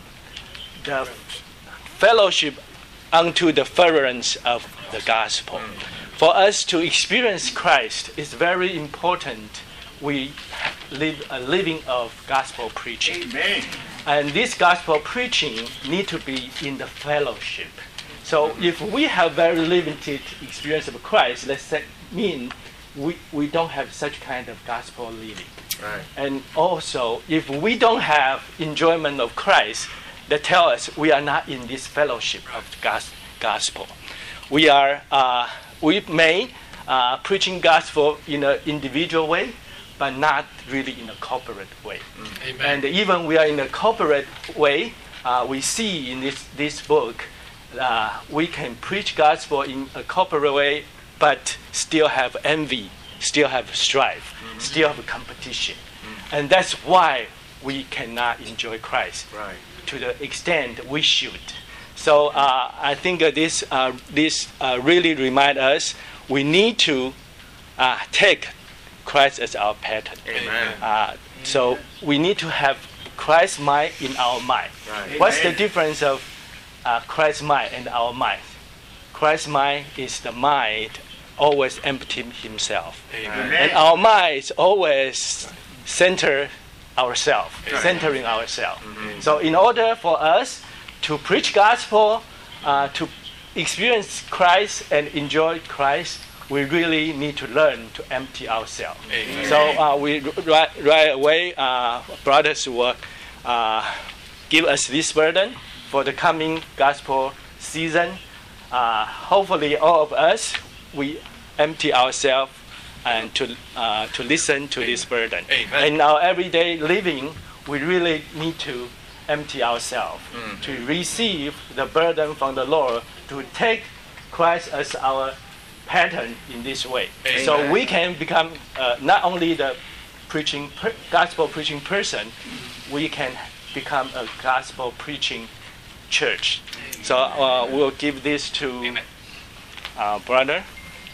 the fellowship unto the furtherance of the gospel. For us to experience Christ, it's very important we live a living of gospel preaching. Amen. And this gospel preaching need to be in the fellowship. So if we have very limited experience of Christ, let's say, mean we, we don't have such kind of gospel living. Right. And also, if we don't have enjoyment of Christ, that tell us we are not in this fellowship of the gospel. We are, uh, we may uh, preaching gospel in an individual way, but not really in a corporate way. Amen. And even we are in a corporate way, uh, we see in this this book. Uh, we can preach gospel in a corporate way, but still have envy, still have strife, mm-hmm. still have competition. Mm-hmm. And that's why we cannot enjoy Christ right. to the extent we should. So uh, I think uh, this, uh, this uh, really reminds us we need to uh, take Christ as our pattern. Amen. Uh, so we need to have Christ's mind in our mind. Right. What's the difference of Uh, Christ's mind and our mind? Christ's mind is the mind always emptying himself. Amen. And our mind is always center ourselves, right. centering ourselves. Mm-hmm. So in order for us to preach gospel, uh, to experience Christ and enjoy Christ, we really need to learn to empty ourselves. Amen. So uh, we right, right away, uh, brothers will uh, give us this burden for the coming gospel season. Uh, hopefully all of us, we empty ourselves and to uh, to listen to Amen. This burden. Amen. In our everyday living, we really need to empty ourselves, mm. to receive the burden from the Lord, to take Christ as our pattern in this way. Amen. So we can become uh, not only the preaching per- gospel preaching person, we can become a gospel preaching church. So uh, we'll give this to our brother.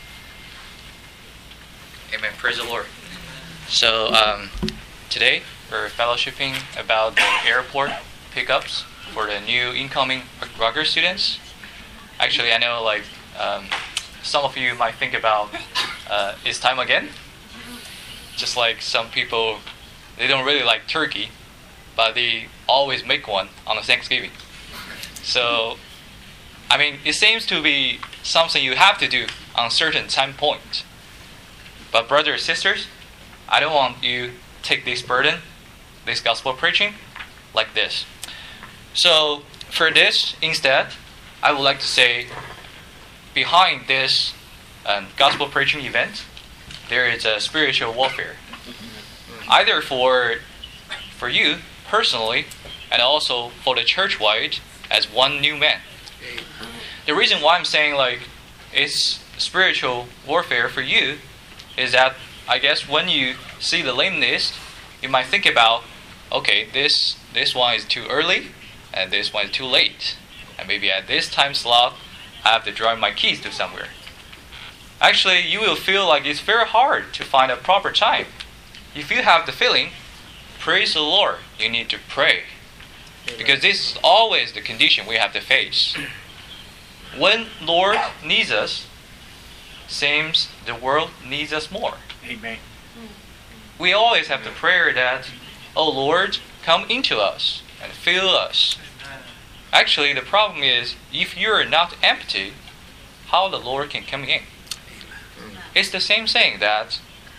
Amen. Praise the Lord. So um, today we're fellowshipping about the airport pickups for the new incoming Rutgers students. Actually, I know like um, some of you might think about, uh, it's time again? Just like some people, they don't really like turkey, but they always make one on the Thanksgiving. So, I mean, it seems to be something you have to do on a certain time point. But brothers and sisters, I don't want you to take this burden, this gospel preaching, like this. So, for this, instead, I would like to say, behind this um, gospel preaching event, there is a spiritual warfare. Either for for you personally, and also for the church-wide as one new man. The reason why I'm saying like it's spiritual warfare for you is that I guess when you see the name list, you might think about, okay, this this one is too early, and this one is too late, and maybe at this time slot, I have to drive my keys to somewhere. Actually, you will feel like it's very hard to find a proper time. If you have the feeling, praise the Lord, you need to pray. Because this is always the condition we have to face. When Lord needs us, seems the world needs us more. Amen. We always have the prayer that, oh Lord, come into us and fill us. Actually, the problem is, if you're not empty, how the Lord can come in? It's the same thing that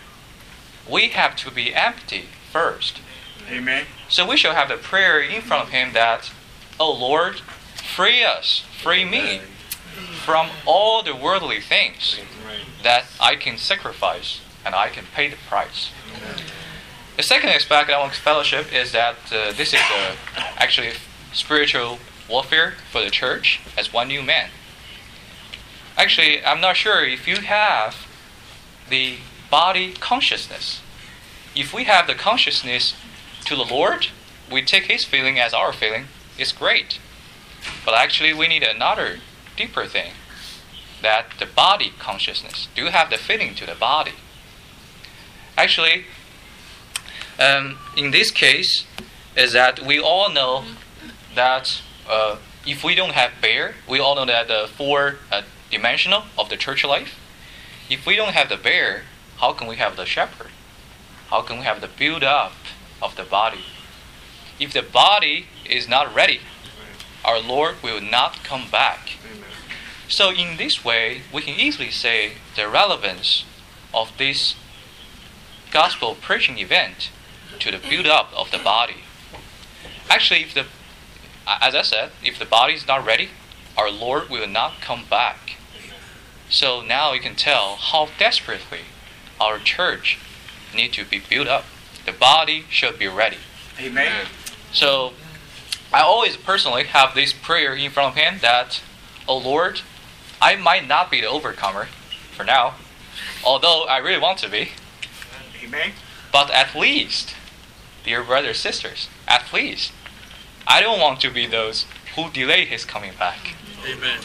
we have to be empty first. Amen. So we shall have the prayer in front of Him that, oh Lord, free us, free me from all the worldly things that I can sacrifice and I can pay the price. The second aspect I want to fellowship is that uh, this is a, actually spiritual warfare for the church as one new man. Actually, I'm not sure if you have the body consciousness. If we have the consciousness to the Lord, we take His feeling as our feeling, it's great. But actually we need another deeper thing, that the body consciousness. Do you have the feeling to the body? Actually, um, in this case, is that we all know that uh, if we don't have bear, we all know that the four uh, dimensional of the church life. If we don't have the bear, how can we have the shepherd? How can we have the build up of the body? If the body is not ready, our Lord will not come back. So in this way, we can easily say the relevance of this gospel preaching event to the build up of the body. Actually, if the, as I said, if the body is not ready, our Lord will not come back. So now you can tell how desperately our church needs to be built up. The body should be ready. Amen. So I always personally have this prayer in front of Him that, oh Lord, I might not be the overcomer for now, although I really want to be. Amen. But at least, dear brothers and sisters, at least, I don't want to be those who delay His coming back. Amen.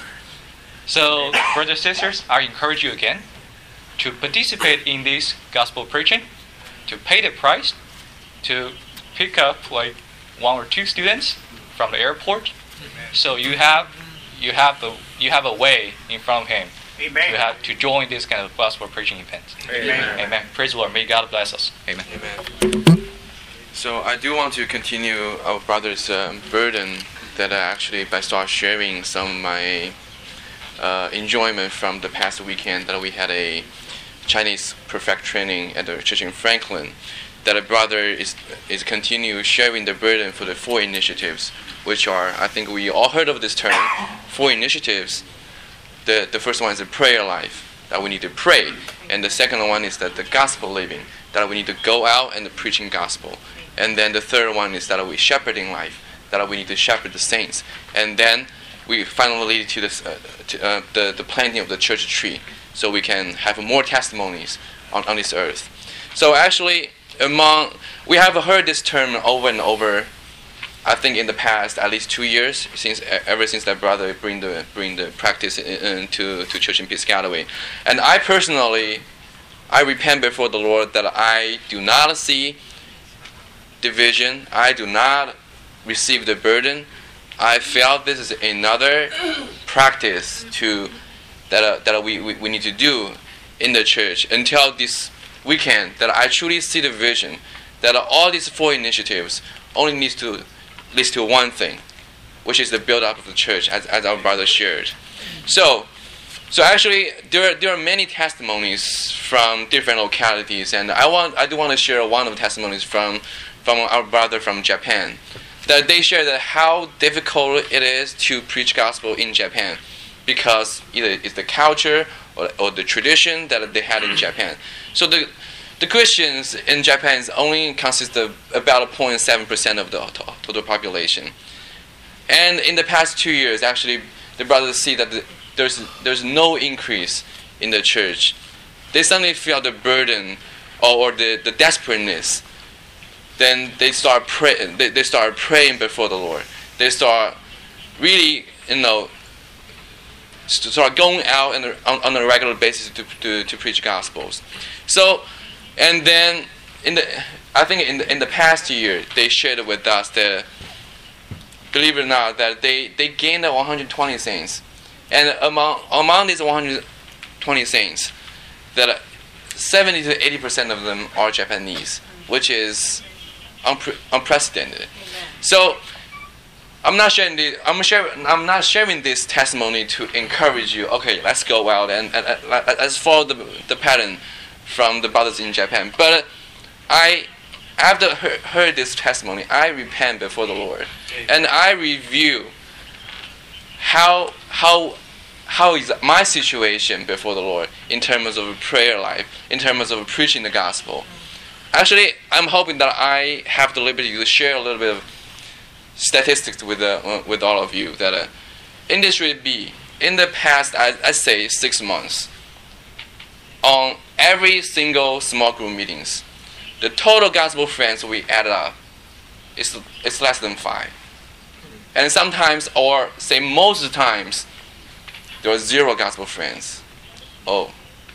So, brothers and sisters, I encourage you again to participate in this gospel preaching, to pay the price, to pick up like one or two students from the airport. Amen. So you have you have the you have a way in front of Him. Amen. To have to join this kind of gospel preaching event. Amen. Amen. Praise the Lord. May God bless us. Amen. Amen. So I do want to continue our brother's um, burden that I actually by start sharing some of my uh, enjoyment from the past weekend that we had a Chinese perfect training at the church in Franklin. That a brother is is continue sharing the burden for the four initiatives, which are, I think we all heard of this term, four initiatives. The the first one is the prayer life, that we need to pray, and the second one is that the gospel living, that we need to go out and preaching gospel, and then the third one is that we shepherding life, that we need to shepherd the saints, and then we finally lead to this uh, to, uh, the the planting of the church tree, so we can have more testimonies on, on this earth. So actually, among we have heard this term over and over. I think in the past at least two years since ever since that brother bring the bring the practice in, in, to to church in Piscataway, and I personally, I repent before the Lord that I do not see division. I do not receive the burden. I felt this is another practice to that uh, that we, we, we need to do in the church until this weekend, that I truly see the vision that all these four initiatives only needs to leads to one thing, which is the build up of the church, as, as our brother shared. So, so actually, there are, there are many testimonies from different localities, and I want I do want to share one of the testimonies from from our brother from Japan. That they share that how difficult it is to preach gospel in Japan, because either it's the culture or, or the tradition that they had in Japan. So the the Christians in Japan only consist of about zero point seven percent of the total population. And in the past two years, actually, the brothers see that the, there's there's no increase in the church. They suddenly feel the burden or, or the, the desperateness. Then they start pray. They, they start praying before the Lord. They start really, you know, start going out on, on, on a regular basis to, to to preach gospels. So, and then in the, I think in the in the past year, they shared with us that, believe it or not, that they they gained one hundred twenty saints, and among among these one hundred twenty saints, that seventy to eighty percent of them are Japanese, which is Unpre- unprecedented. Amen. So I'm not sharing the, I'm sharing I'm not sharing this testimony to encourage you. Okay, let's go out and, and, and let's follow the the pattern from the brothers in Japan. But I, after heard, heard this testimony, I repent before the Lord. Amen. And I review how how how is my situation before the Lord in terms of a prayer life, in terms of preaching the gospel. Actually, I'm hoping that I have the liberty to share a little bit of statistics with uh, with all of you. That uh, Industry B, in the past, I, I say six months, on every single small group meetings, the total gospel friends we added up is it's less than five, and sometimes, or say most of the times, there are zero gospel friends. Oh,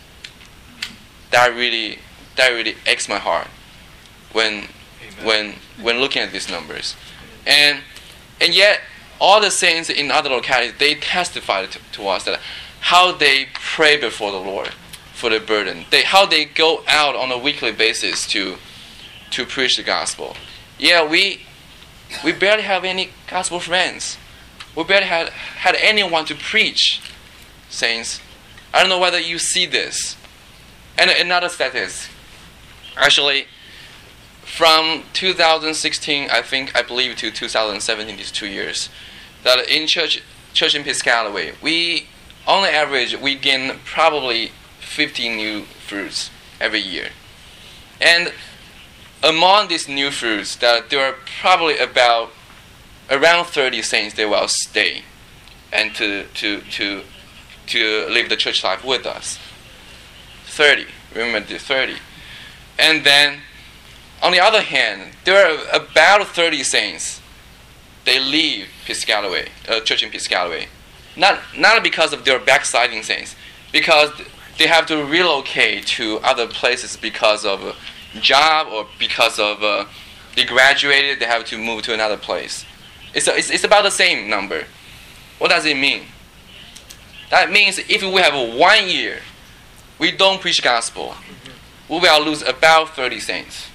that really. That really aches my heart when Amen. when when looking at these numbers, and and yet all the saints in other localities, they testified to, to us that how they pray before the Lord for the burden, they how they go out on a weekly basis to to preach the gospel. Yeah, we we barely have any gospel friends. We barely had had anyone to preach. Saints, I don't know whether you see this. And another statistic. Actually, from two thousand sixteen, I think, I believe, to two thousand seventeen, these two years, that in church, church in Piscataway, we, on the average, we gain probably fifty new fruits every year. And among these new fruits, that there are probably about around thirty saints that will stay and to to to to live the church life with us. thirty, remember the thirty. And then, on the other hand, there are about thirty saints. They leave Piscataway, uh, church in Piscataway, not not because of their backsliding saints, because they have to relocate to other places because of a job or because of uh, they graduated. They have to move to another place. It's, a, it's it's about the same number. What does it mean? That means if we have a one year, we don't preach gospel, we will lose about thirty saints.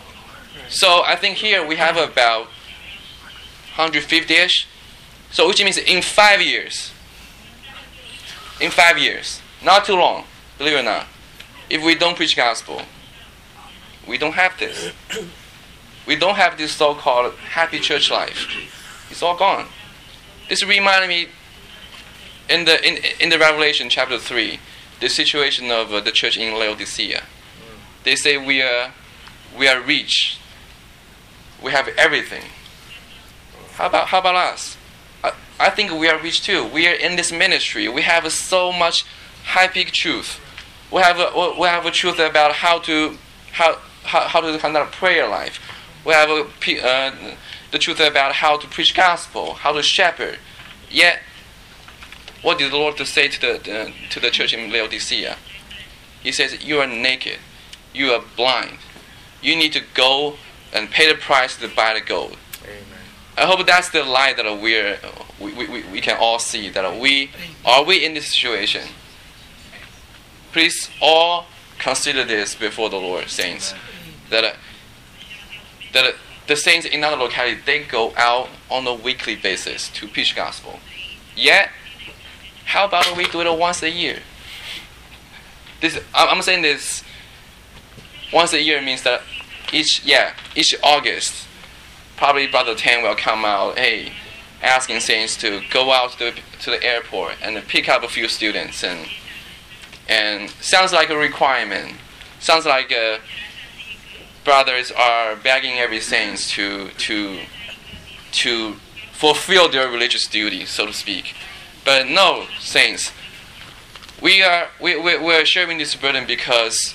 So I think here we have about one hundred fifty-ish. So which means in five years, in five years, not too long, believe it or not, if we don't preach gospel, we don't have this. We don't have this so-called happy church life. It's all gone. This reminded me in the in in the Revelation chapter three, the situation of uh, the church in Laodicea. They say we are we are rich. We have everything. How about how about us? I, I think we are rich too. We are in this ministry. We have so much high peak truth. We have a, we have a truth about how to how how, how to conduct a prayer life. We have a, uh, the truth about how to preach gospel, how to shepherd. Yet, what did the Lord to say to the uh, to the church in Laodicea? He says, "You are naked. You are blind. You need to go and pay the price to buy the gold. Amen. I hope that's the light that we're, we, we, we can all see, that we, are we in this situation? Please all consider this before the Lord, saints. That, uh, that uh, the saints in our locality, they go out on a weekly basis to preach gospel. Yet, how about we do it once a year? This, I'm saying this, once a year means that each, yeah, each August, probably Brother Tan will come out, hey, asking saints to go out to the, to the airport and pick up a few students, and and sounds like a requirement. Sounds like uh, brothers are begging every saints to to to fulfill their religious duty, so to speak. But no, saints, we are we we we're sharing this burden because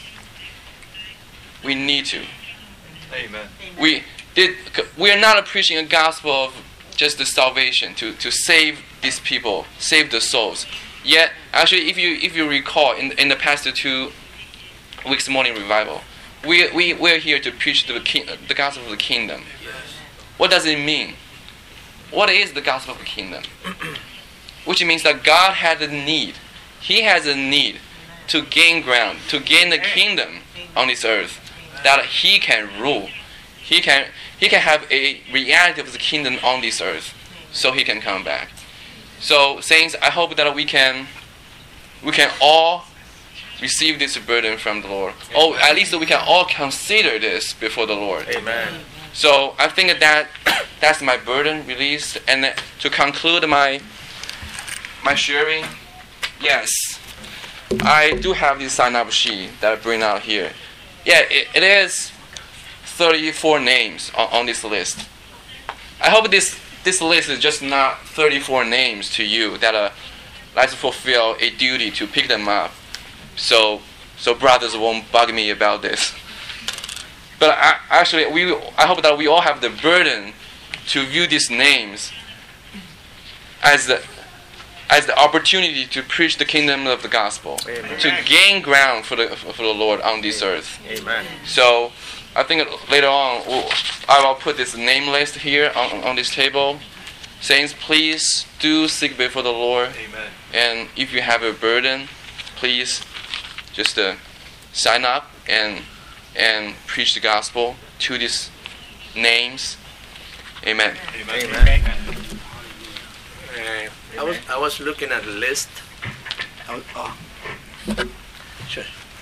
we need to. Amen. We did. We are not preaching a gospel of just the salvation to, to save these people, save the souls. Yet, actually, if you if you recall, in in the past two weeks morning revival, we we we're here to preach the king, the gospel of the kingdom. What does it mean? What is the gospel of the kingdom? Which means that God has a need. He has a need to gain ground, to gain the kingdom on this earth, that He can rule. He can He can have a reality of the kingdom on this earth, so He can come back. So, saints, I hope that we can we can all receive this burden from the Lord. Amen. Or at least we can all consider this before the Lord. Amen. So I think that that's my burden released. And to conclude my my sharing, yes, I do have this sign-up sheet that I bring out here. Yeah, it, it is thirty-four names on, on this list. I hope this this list is just not thirty-four names to you that are like to fulfill a duty to pick them up. So so brothers won't bug me about this. But I, actually, we I hope that we all have the burden to view these names as the as the opportunity to preach the kingdom of the gospel, Amen. To gain ground for the for the Lord on this earth. Amen. So I think later on we'll, I will put this name list here on, on this table. Saints, please do seek before the Lord. Amen. And if you have a burden, please just uh, sign up and and preach the gospel to these names. Amen. Amen. Amen. Uh, I was I was looking at the list. Oh, oh. Sure.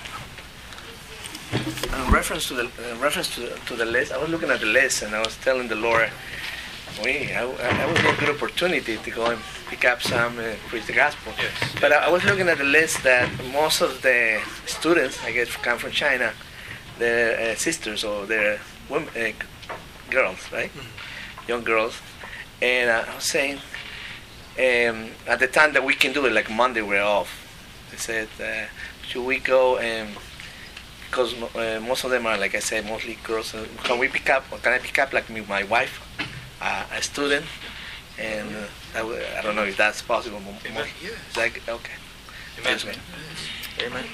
In reference to the in reference to the, to the list, I was looking at the list and I was telling the Lord, "Wait, I, I would be a good opportunity to go and pick up some uh, preach the gospel." Yes. But I, I was looking at the list that most of the students, I guess, come from China. They're uh, sisters or they're women, uh, girls, right? Mm-hmm. Young girls, and uh, I was saying. Um, at the time that we can do it, like Monday we're off. I said, uh, should we go and because uh, most of them are, like I said, mostly girls. Uh, can we pick up? Can I pick up like me, my wife, uh, a student, and uh, I, w- I don't know if that's possible. Amen. Is that okay? Amen. Yes, Amen.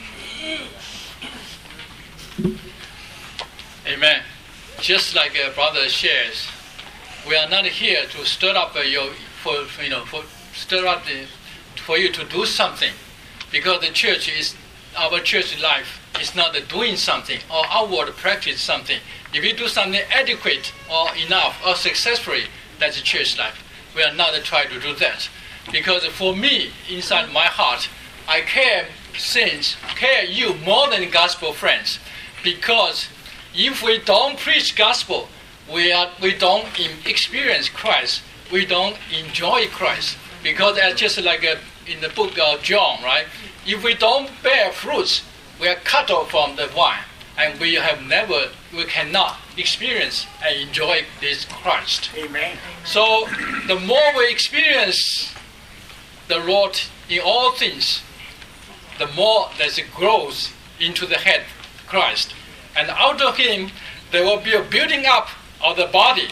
Amen. Just like a brother shares, we are not here to stir up uh, your. For you know, for stir up the, for you to do something, because the church is our church life is not doing something or outward practice something. If you do something adequate or enough or successfully, that's the church life. We are not trying to do that, because for me, inside my heart, I care saints, care you more than gospel friends, because if we don't preach gospel, we are we don't experience Christ. We don't enjoy Christ, because that's just like a, in the book of John, right? If we don't bear fruits, we are cut off from the vine, and we have never, we cannot experience and enjoy this Christ. Amen. So the more we experience the Lord in all things, the more there's a growth into the head, Christ, and out of Him there will be a building up of the body.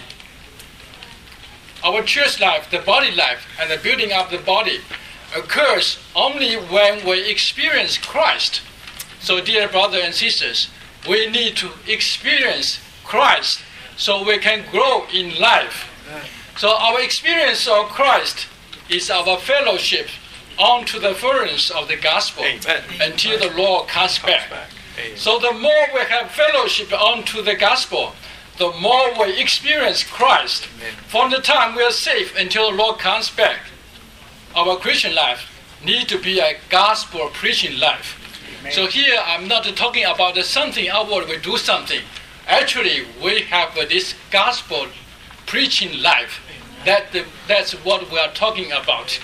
Our church life, the body life, and the building up the body occurs only when we experience Christ. So, dear brothers and sisters, we need to experience Christ so we can grow in life. So our experience of Christ is our fellowship onto the furnace of the gospel. Amen. Until the Lord comes back. So the more we have fellowship onto the gospel, the more we experience Christ. Amen. From the time we are saved until the Lord comes back, our Christian life needs to be a gospel preaching life. Amen. So here I'm not talking about something outward, we do something. Actually, we have this gospel preaching life. That that's what we are talking about.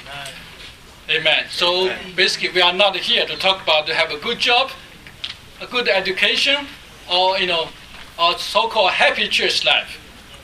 Amen. So basically, we are not here to talk about to have a good job, a good education, or you know, or so-called happy church life.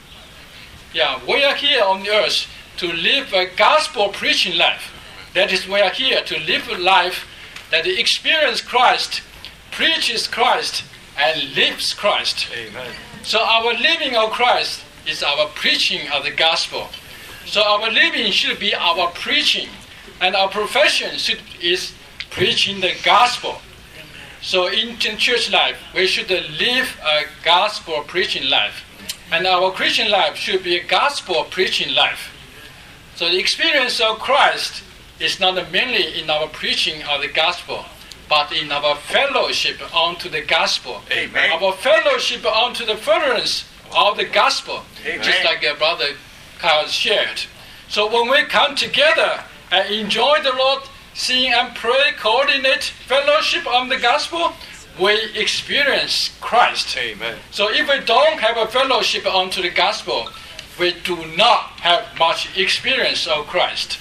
Yeah, we are here on the earth to live a gospel preaching life. That is, we are here to live a life that experiences Christ, preaches Christ, and lives Christ. Amen. So our living of Christ is our preaching of the gospel. So our living should be our preaching, and our profession should, is preaching the gospel. So in church life, we should live a gospel preaching life, and our Christian life should be a gospel preaching life. So the experience of Christ is not mainly in our preaching of the gospel, but in our fellowship onto the gospel. Amen. Our fellowship onto the furtherance of the gospel. Amen. Just like our brother Kyle shared. So when we come together and enjoy the Lord, sing and pray, coordinate fellowship on the gospel, we experience Christ. Amen. So if we don't have a fellowship onto the gospel, we do not have much experience of Christ.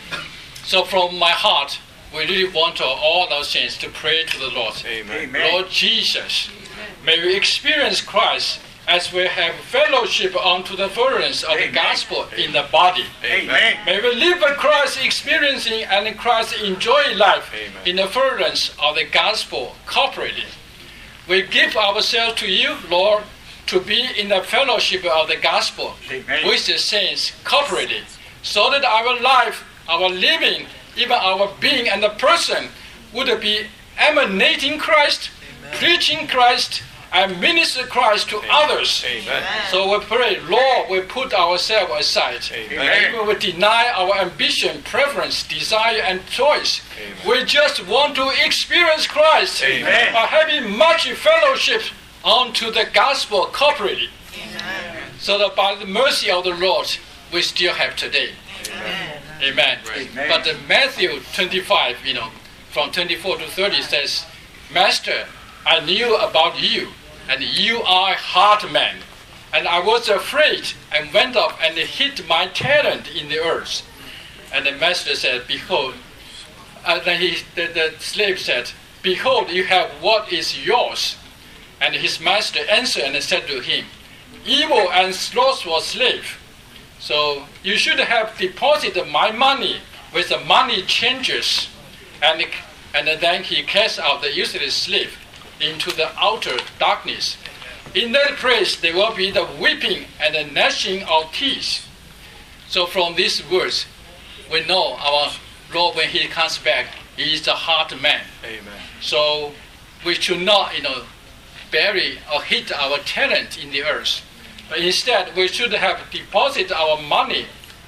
So from my heart, we really want all those saints to pray to the Lord. Amen. Amen. Lord Jesus, may we experience Christ as we have fellowship unto the furtherance of Amen. The gospel Amen. In the body. Amen. May we live a Christ experiencing and Christ enjoy life Amen. In the furtherance of the gospel corporately. We give ourselves to you, Lord, to be in the fellowship of the gospel Amen. With the saints corporately, so that our life, our living, even our being and the person would be emanating Christ, Amen. Preaching Christ, and minister Christ to Amen. Others. Amen. So we pray, Lord, we put ourselves aside. Amen. And even we deny our ambition, preference, desire, and choice. Amen. We just want to experience Christ Amen. By having much fellowship unto the gospel corporately. Amen. So that by the mercy of the Lord, we still have today. Amen. Amen. Amen. But uh, Matthew twenty-five, you know, from twenty-four to thirty says, Master, I knew about you, and you are a hard man. And I was afraid and went up and hid my talent in the earth. And the master said, Behold, uh, then he, the, the slave said, Behold, you have what is yours. And his master answered and said to him, Evil and slothful slave. So you should have deposited my money with the money changers. And, and then he cast out the useless slave into the outer darkness. In that place there will be the weeping and the gnashing of teeth. So from these words, we know our Lord, when he comes back, he is a hard man. Amen. So we should not, you know, bury or hid our talent in the earth. But instead, we should have deposited our money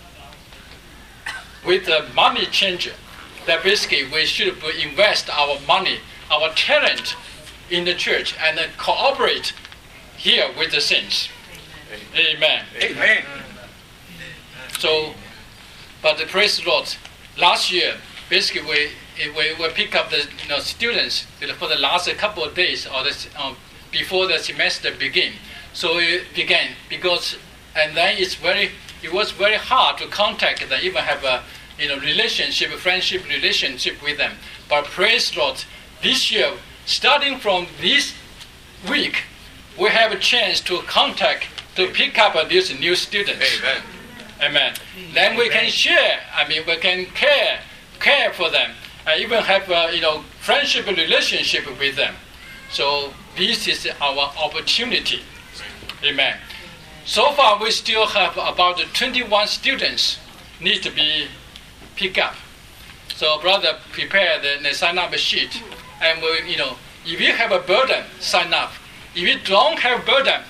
with the money changer. That basically we should invest our money, our talent in the church and then cooperate here with the saints. Amen. Amen. Amen. So, but the praise the Lord. Last year, basically we we, we pick up the you know, students for the last couple of days or the, um, before the semester begin. So it began because, and then it's very, it was very hard to contact them, even have a you know relationship, friendship relationship with them. But praise the Lord, this year, starting from this week, we have a chance to contact, to pick up uh, these new students. Amen. Amen. Then we can share. I mean, we can care, care for them, and even have a you know friendship relationship with them. So this is our opportunity. Amen. So far, we still have about twenty-one students need to be picked up. So, brother, prepare the, the sign-up sheet, and we, you know, if you have a burden, sign up. If you don't have burden,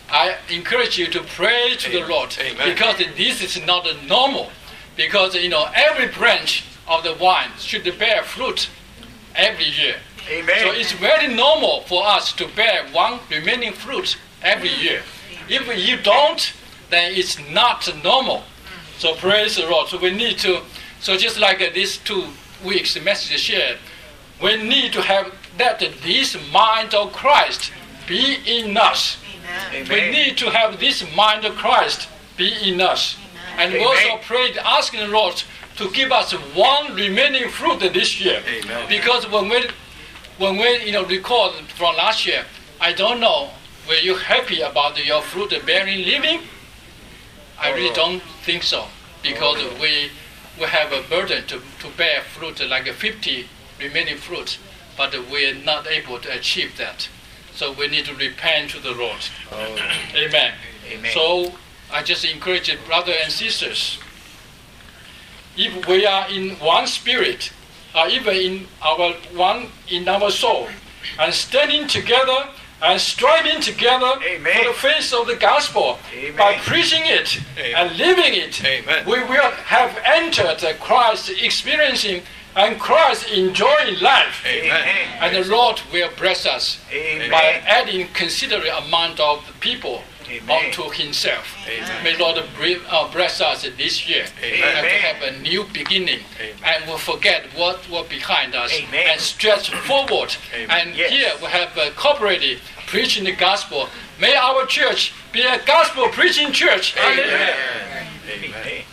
I encourage you to pray to the Lord, because this is not normal. Because you know every branch of the vine should bear fruit every year. Amen. So it's very normal for us to bear one remaining fruit every year. If you don't, then it's not normal. So praise the Lord. So we need to. So just like uh, these two weeks, the message shared, we need to have that this mind of Christ be in us. Amen. We need to have this mind of Christ be in us. And we also prayed, asking the Lord to give us one remaining fruit this year. Amen. Because when we, when we, you know, recall from last year, I don't know, were you happy about your fruit-bearing living? I really don't think so, because we we have a burden to, to bear fruit, like fifty remaining fruits, but we're not able to achieve that. So we need to repent to the Lord. Oh. Amen. Amen. So I just encourage you, brothers and sisters, if we are in one spirit, or even in our one in our soul, and standing together and striving together Amen. For the faith of the gospel, Amen. By preaching it Amen. And living it, Amen. We will have entered Christ experiencing and Christ enjoying life. Amen. And the Lord will bless us Amen. By adding considerable amount of people Amen. Unto Himself. Amen. May Lord bless us this year. Amen. And to have a new beginning. Amen. And we'll forget what was behind us Amen. And stretch forward. Amen. And yes. Here we have uh, cooperated preaching the gospel. May our church be a gospel preaching church. Amen. Amen. Amen.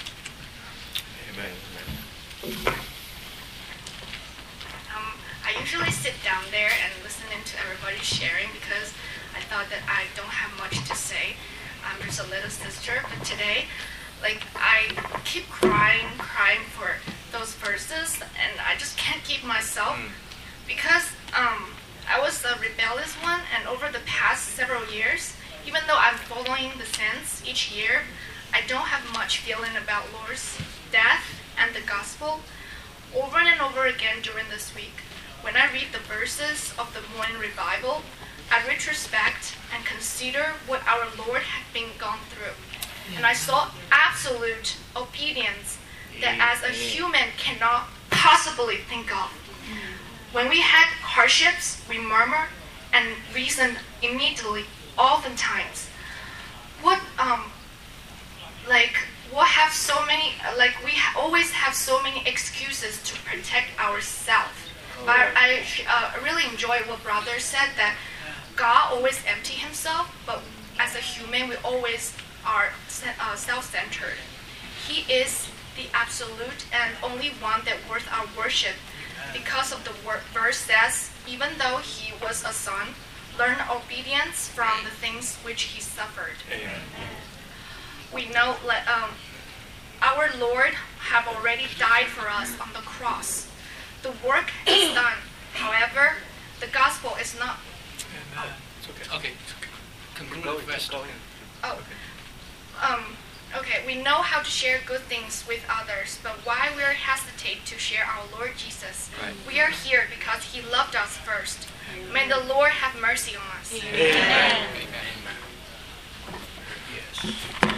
Amen. Um, I usually sit down there and listen to everybody sharing because I thought that I don't have much to say. I'm just a little sister, but today, like, I keep crying, crying for those verses, and I just can't keep myself mm. because um, I was a rebellious one, and over the past several years, even though I'm following the saints each year, I don't have much feeling about Lord's death and the gospel. Over and over again during this week, when I read the verses of the morning revival, I retrospect and consider what our Lord had been gone through. And I saw absolute obedience that as a human cannot possibly think of. When we had hardships, we murmur and reason immediately, oftentimes. What, um, like, what have so many, like, we ha- always have so many excuses to protect ourselves. But I uh, really enjoy what brother said, that God always empty himself, but as a human, we always are uh, self-centered. He is the absolute and only one that worth our worship, because of the word, verse says, even though he was a son, learn obedience from the things which he suffered. Amen. We know that um, our Lord have already died for us on the cross. The work is done. However, the gospel is not. Oh. Okay. Okay. Conclude the question. Oh. Um. Okay. We know how to share good things with others, but why we hesitate to share our Lord Jesus? Right. We are here because He loved us first. Amen. May the Lord have mercy on us. Amen. Amen. Amen. Yes.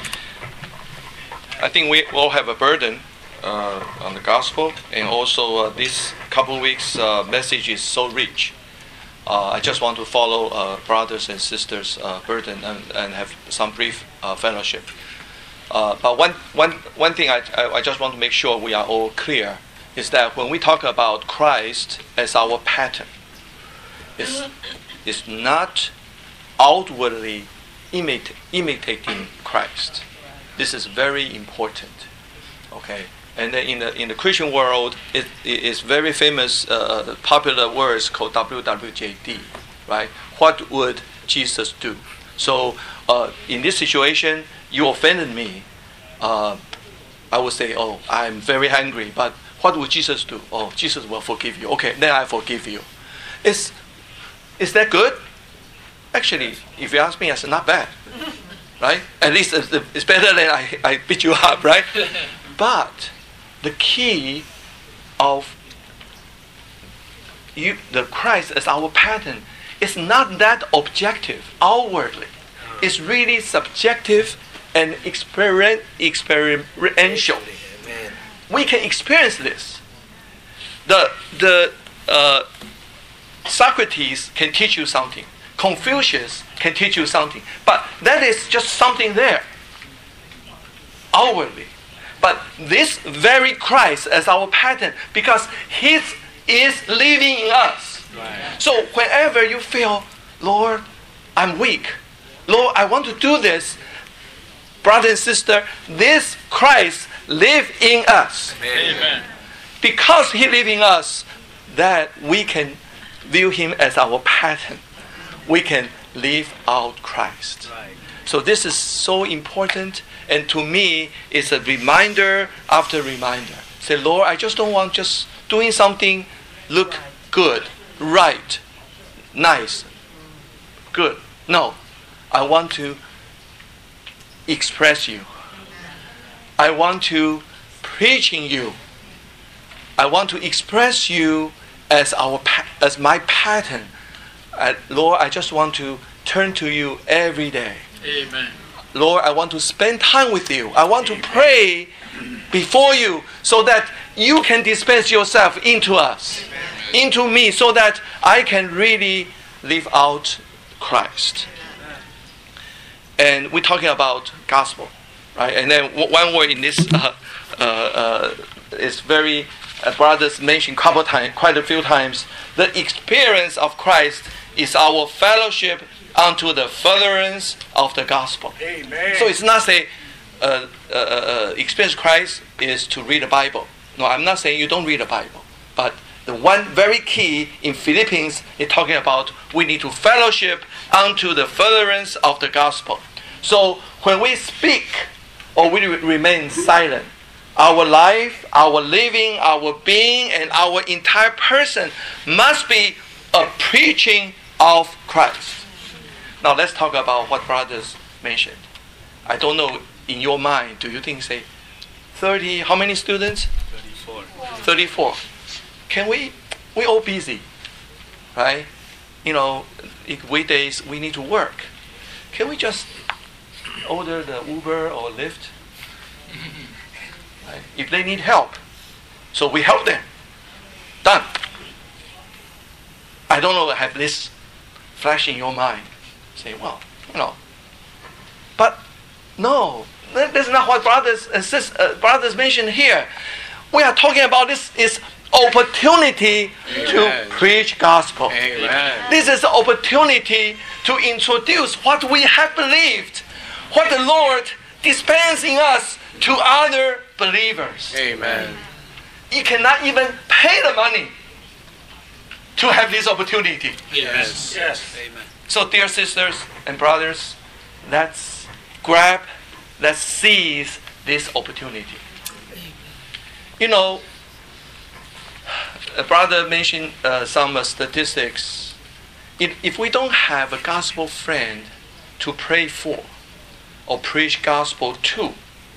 I think we all have a burden uh, on the gospel, and also uh, this couple weeks uh, message is so rich. Uh, I just want to follow uh, brothers and sisters' uh, burden and, and have some brief uh, fellowship. Uh, but one, one, one thing I, I, I just want to make sure we are all clear is that when we talk about Christ as our pattern, it's, it's not outwardly imit- imitating Christ. This is very important. Okay, and then in the in the Christian world, it, it is very famous, uh, popular words called W W J D, right? What would Jesus do? So uh, in this situation, you offended me. Uh, I would say, oh, I'm very angry, but what would Jesus do? Oh, Jesus will forgive you. Okay, then I forgive you. Is is that good? Actually, if you ask me, it's not bad. Right? At least it's better than I, I beat you up, right? But the key of you, the Christ as our pattern is not that objective outwardly. is really subjective and experien- experiential. We can experience this. The the uh, Socrates can teach you something. Confucius can teach you something. But that is just something there, outwardly. But this very Christ as our pattern, because He is living in us. Right. So whenever you feel, Lord, I'm weak. Lord, I want to do this. Brother and sister, this Christ lives in us. Amen. Because He lives in us, that we can view Him as our pattern. We can live out Christ. Right. So this is so important, and to me, it's a reminder after reminder. Say, Lord, I just don't want just doing something look good, right, nice, good. No, I want to express you. I want to preach in you. I want to express you as our as my pattern. Uh, Lord, I just want to turn to you every day. Amen. Lord, I want to spend time with you. I want to pray before you so that you can dispense yourself into us, into me, so that I can really live out Christ. And we're talking about gospel, right? And then one word in this uh, uh, uh, is very, uh, brothers mentioned couple times, quite a few times. The experience of Christ is our fellowship unto the furtherance of the gospel. Amen. So it's not say uh, uh, uh, experience Christ is to read the Bible. No, I'm not saying you don't read the Bible. But the one very key in Philippians is talking about we need to fellowship unto the furtherance of the gospel. So when we speak or we remain silent, our life, our living, our being, and our entire person must be a preaching of Christ. Now let's talk about what brothers mentioned. I don't know, in your mind, do you think, say, thirty, how many students? thirty-four. thirty-four. Can we, we all busy, right? You know, if weekdays we need to work. Can we just order the Uber or Lyft? Right? If they need help, so we help them. Done. I don't know, have this flash in your mind. Say, well, you know. But no, that's not what brothers and sisters, uh, brothers mentioned here. We are talking about this is opportunity Amen. To preach gospel. Amen. This is an opportunity to introduce what we have believed, what the Lord dispenses in us to other believers. Amen. You cannot even pay the money to have this opportunity. Yes. Yes. Amen. So, dear sisters and brothers, let's grab, let's seize this opportunity. You know, a brother mentioned uh, some uh, statistics. If, if we don't have a gospel friend to pray for or preach gospel to,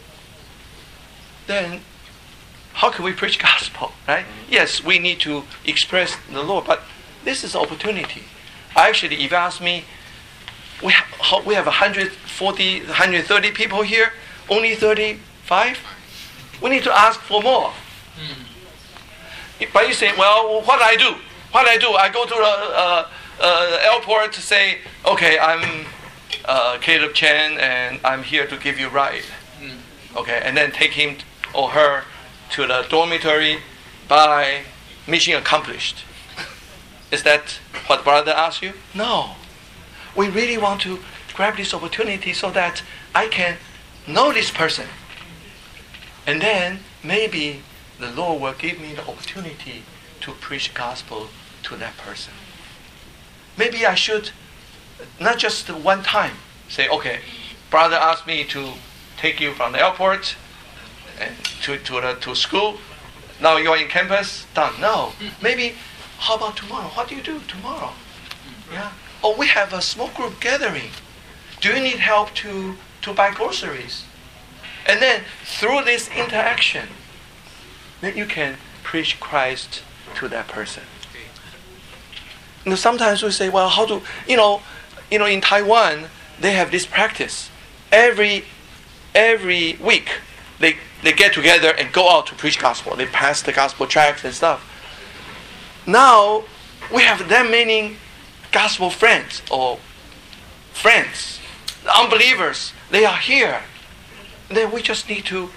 then how can we preach gospel, right? Mm-hmm. Yes, we need to express the Lord, but this is an opportunity. Actually, if you ask me, we have, we have one hundred forty, one hundred thirty people here, only thirty-five. We need to ask for more. Mm. But you say, well, what do I do? What do I do? I go to the uh, uh, airport to say, okay, I'm uh, Caleb Chen, and I'm here to give you a ride. Mm. Okay, and then take him or her to the dormitory. By mission accomplished. Is that what brother asked you? No. We really want to grab this opportunity so that I can know this person. And then maybe the Lord will give me the opportunity to preach gospel to that person. Maybe I should not just one time say, okay, brother asked me to take you from the airport and to, to, the, to school. Now you're in campus, done. No. Maybe, how about tomorrow? What do you do tomorrow? Yeah. Or we have a small group gathering. Do you need help to, to buy groceries? And then through this interaction, then you can preach Christ to that person. You know, sometimes we say, well, how to, you know, you know, in Taiwan, they have this practice. Every every week, they they get together and go out to preach gospel. They pass the gospel tracts and stuff. Now we have that many gospel friends or friends, unbelievers. They are here. Then we just need to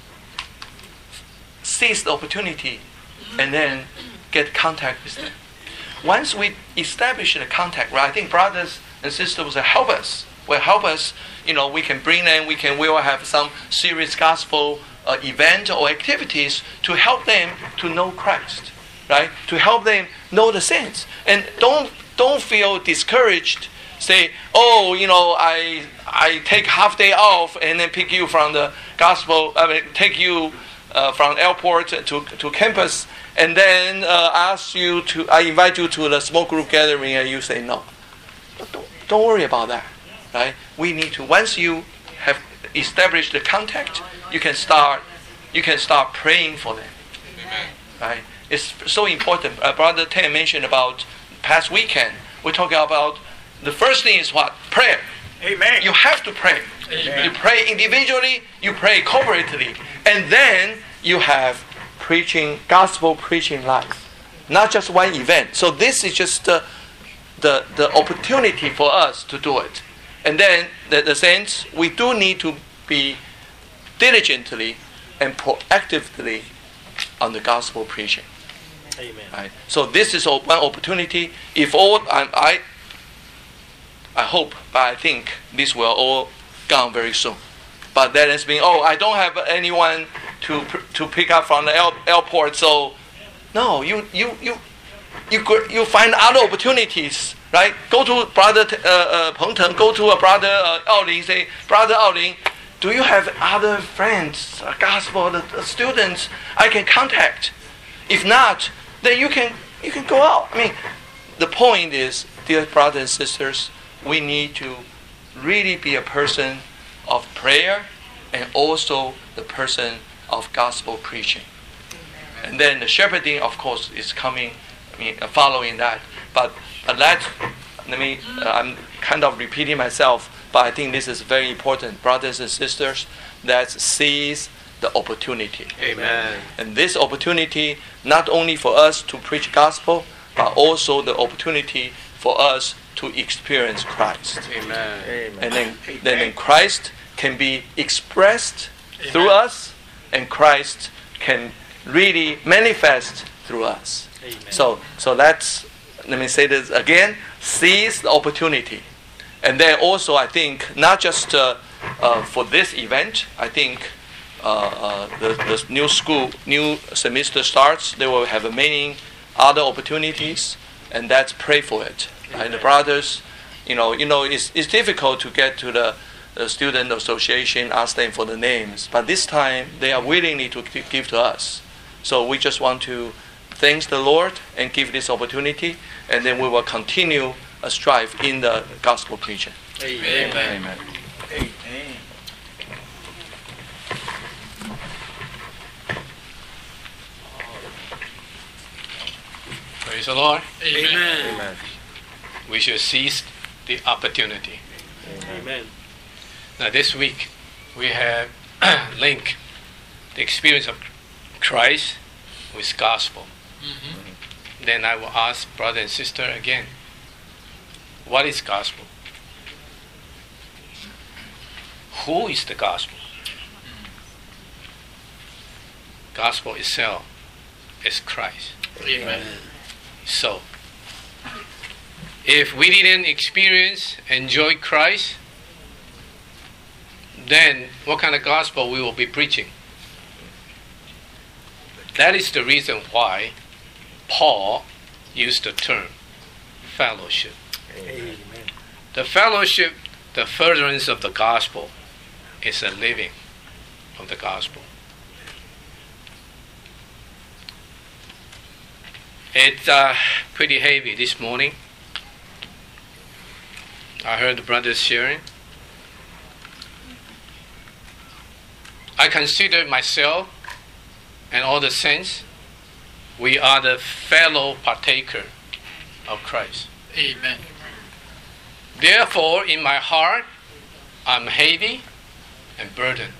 seize the opportunity and then get contact with them. Once we establish the contact, right, I think brothers and sisters will help us. Will help us. You know, we can bring them. We can. We will have some serious gospel uh, event or activities to help them to know Christ, right? To help them know the saints, and don't don't feel discouraged. Say, oh, you know, I I take half day off and then pick you from the gospel. I mean, take you uh, from airport to to campus, and then uh, ask you to. I invite you to the small group gathering, and you say no. Don't, don't worry about that, right? We need to. Once you have established the contact, you can start. You can start praying for them, right? It's so important. Uh, Brother Tan mentioned about past weekend. We're talking about. The first thing is what? Prayer. Amen. You have to pray. Amen. You pray individually, you pray corporately, and then you have preaching, gospel preaching life. Not just one event. So this is just the the, the opportunity for us to do it. And then the, the sense we do need to be diligently and proactively on the gospel preaching. Amen. Right? So this is one opportunity. If all I, I I hope, but I think this will all gone very soon. But that has been, oh, I don't have anyone to to pick up from the airport. So, no, you you you you you find other opportunities, right? Go to Brother uh, uh, Peng Teng, go to a Brother uh, Ao Ling, say, Brother Ao Ling, do you have other friends, uh, gospel uh, students I can contact? If not, then you can you can go out. I mean, the point is, dear brothers and sisters, we need to really be a person of prayer and also the person of gospel preaching. And then the shepherding, of course, is coming, I mean, following that. But, but let, let me, uh, I'm kind of repeating myself, but I think this is very important. Brothers and sisters, let's seize the opportunity. Amen. And this opportunity, not only for us to preach gospel, but also the opportunity for us to experience Christ. Amen. Amen. And then, then Christ can be expressed Amen. Through us, and Christ can really manifest through us. Amen. So, so let's, let me say this again, seize the opportunity. And then also, I think, not just uh, uh, for this event, I think uh, uh, the, the new school, new semester starts, they will have many other opportunities, and let's pray for it. And the brothers, you know, you know, it's it's difficult to get to the, the student association, ask them for the names. But this time, they are willingly to give to us. So we just want to thank the Lord and give this opportunity, and then we will continue a strive in the gospel preaching. Amen. Amen. Amen. Amen. Praise the Lord. Amen. Amen. We should seize the opportunity. Amen. Now this week we have linked the experience of Christ with gospel. Mm-hmm. Then I will ask brother and sister again, what is gospel? Who is the gospel? Gospel itself is Christ. Amen. So, if we didn't experience, enjoy Christ, then what kind of gospel we will be preaching? That is the reason why Paul used the term fellowship. Amen. The fellowship, the furtherance of the gospel, is a living of the gospel. It's uh, pretty heavy this morning. I heard the brothers sharing. I consider myself and all the saints, we are the fellow partaker of Christ. Amen. Therefore, in my heart, I'm heavy and burdened.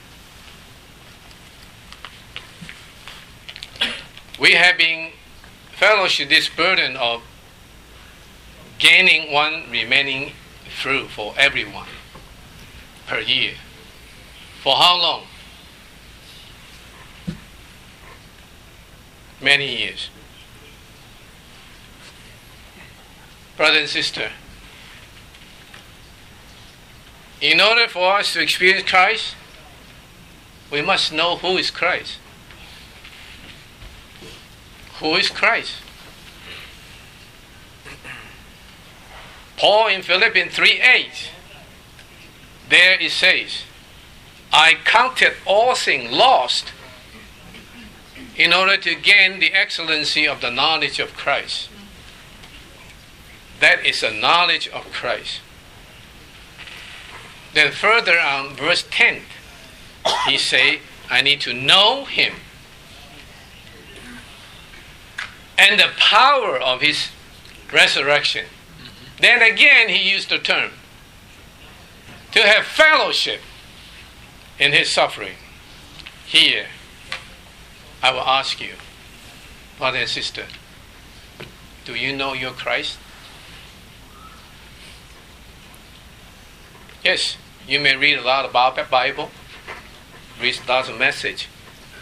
We have been fellowship this burden of gaining one remaining fruit for everyone per year. For how long? Many years. Brother and sister, in order for us to experience Christ, we must know who is Christ. Who is Christ? Paul in Philippians three eight, there it says, I counted all things lost in order to gain the excellency of the knowledge of Christ. That is the knowledge of Christ. Then further on, verse ten, he say, I need to know him and the power of his resurrection. Mm-hmm. Then again he used the term to have fellowship in his suffering. Here, I will ask you, brother and sister, do you know your Christ? Yes, you may read a lot about the Bible, read lots of message,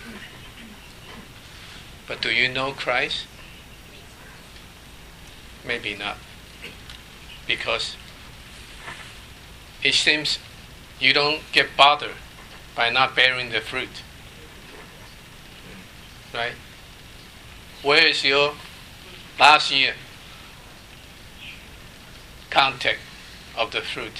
but do you know Christ? Maybe not, because it seems you don't get bothered by not bearing the fruit. Right? Where is your last year contact of the fruit?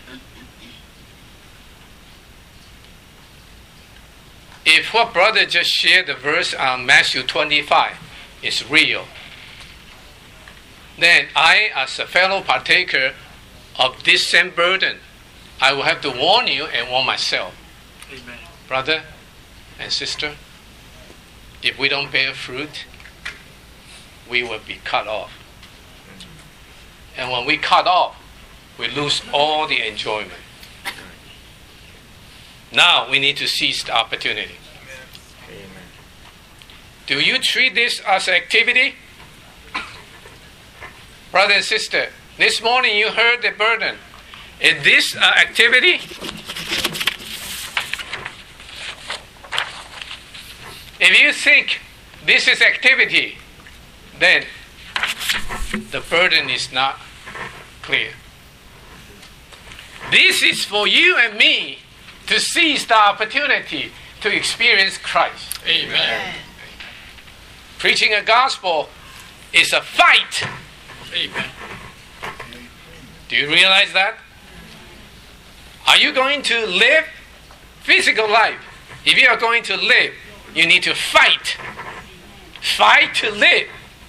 If what brother just shared the verse on Matthew twenty-five is real, then I, as a fellow partaker of this same burden, I will have to warn you and warn myself. Amen. Brother and sister, if we don't bear fruit, we will be cut off. And when we cut off, we lose all the enjoyment. Now we need to seize the opportunity. Amen. Do you treat this as an activity? Brother and sister, this morning you heard the burden. Is this an activity? If you think this is activity, then the burden is not clear. This is for you and me to seize the opportunity to experience Christ. Amen. Preaching a gospel is a fight. Amen. Do you realize that? Are you going to live physical life? If you are going to live, you need to fight. Fight to live.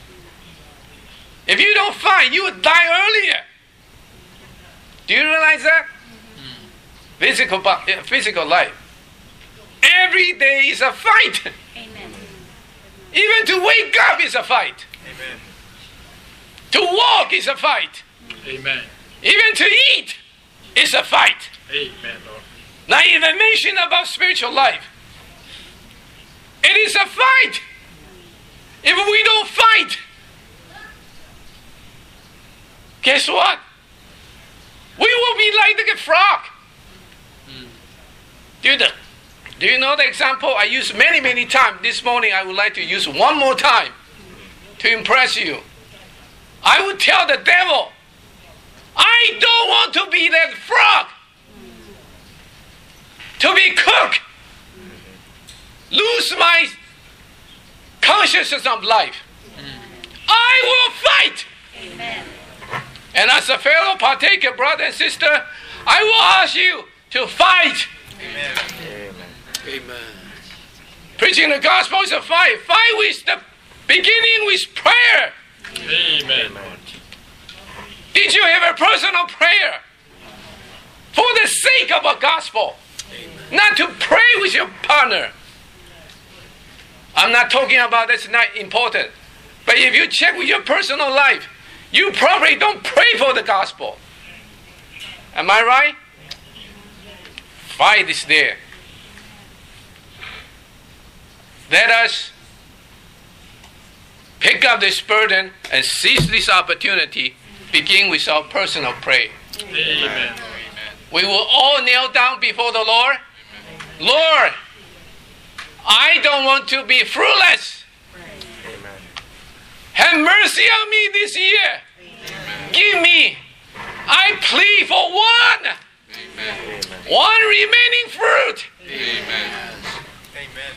If you don't fight, you will die earlier. Do you realize that? Mm-hmm. Physical, physical life. Every day is a fight. Amen. Even to wake up is a fight. Amen. To walk is a fight. Amen. Even to eat is a fight. Amen, Lord. Not even mention about spiritual life. It is a fight. If we don't fight, guess what? We will be like the frog. Mm. Do, you, do you know the example I used many, many times? This morning I would like to use one more time to impress you. I would tell the devil, I don't want to be that frog. To be cooked. Lose my consciousness of life. I will fight. Amen. And as a fellow partaker, brother and sister, I will ask you to fight. Amen. Amen. Amen. Preaching the gospel is a fight. Fight with the beginning with prayer. Amen. Did you have a personal prayer for the sake of a gospel? Amen. Not to pray with your partner. I'm not talking about that's not important. But if you check with your personal life, you probably don't pray for the gospel. Am I right? Fight is there. Let us pick up this burden and seize this opportunity. Begin with our personal prayer. Amen. We will all kneel down before the Lord. Lord, I don't want to be fruitless. Amen. Have mercy on me this year. Amen. Give me, I plead for one. Amen. One remaining fruit. Amen. Amen.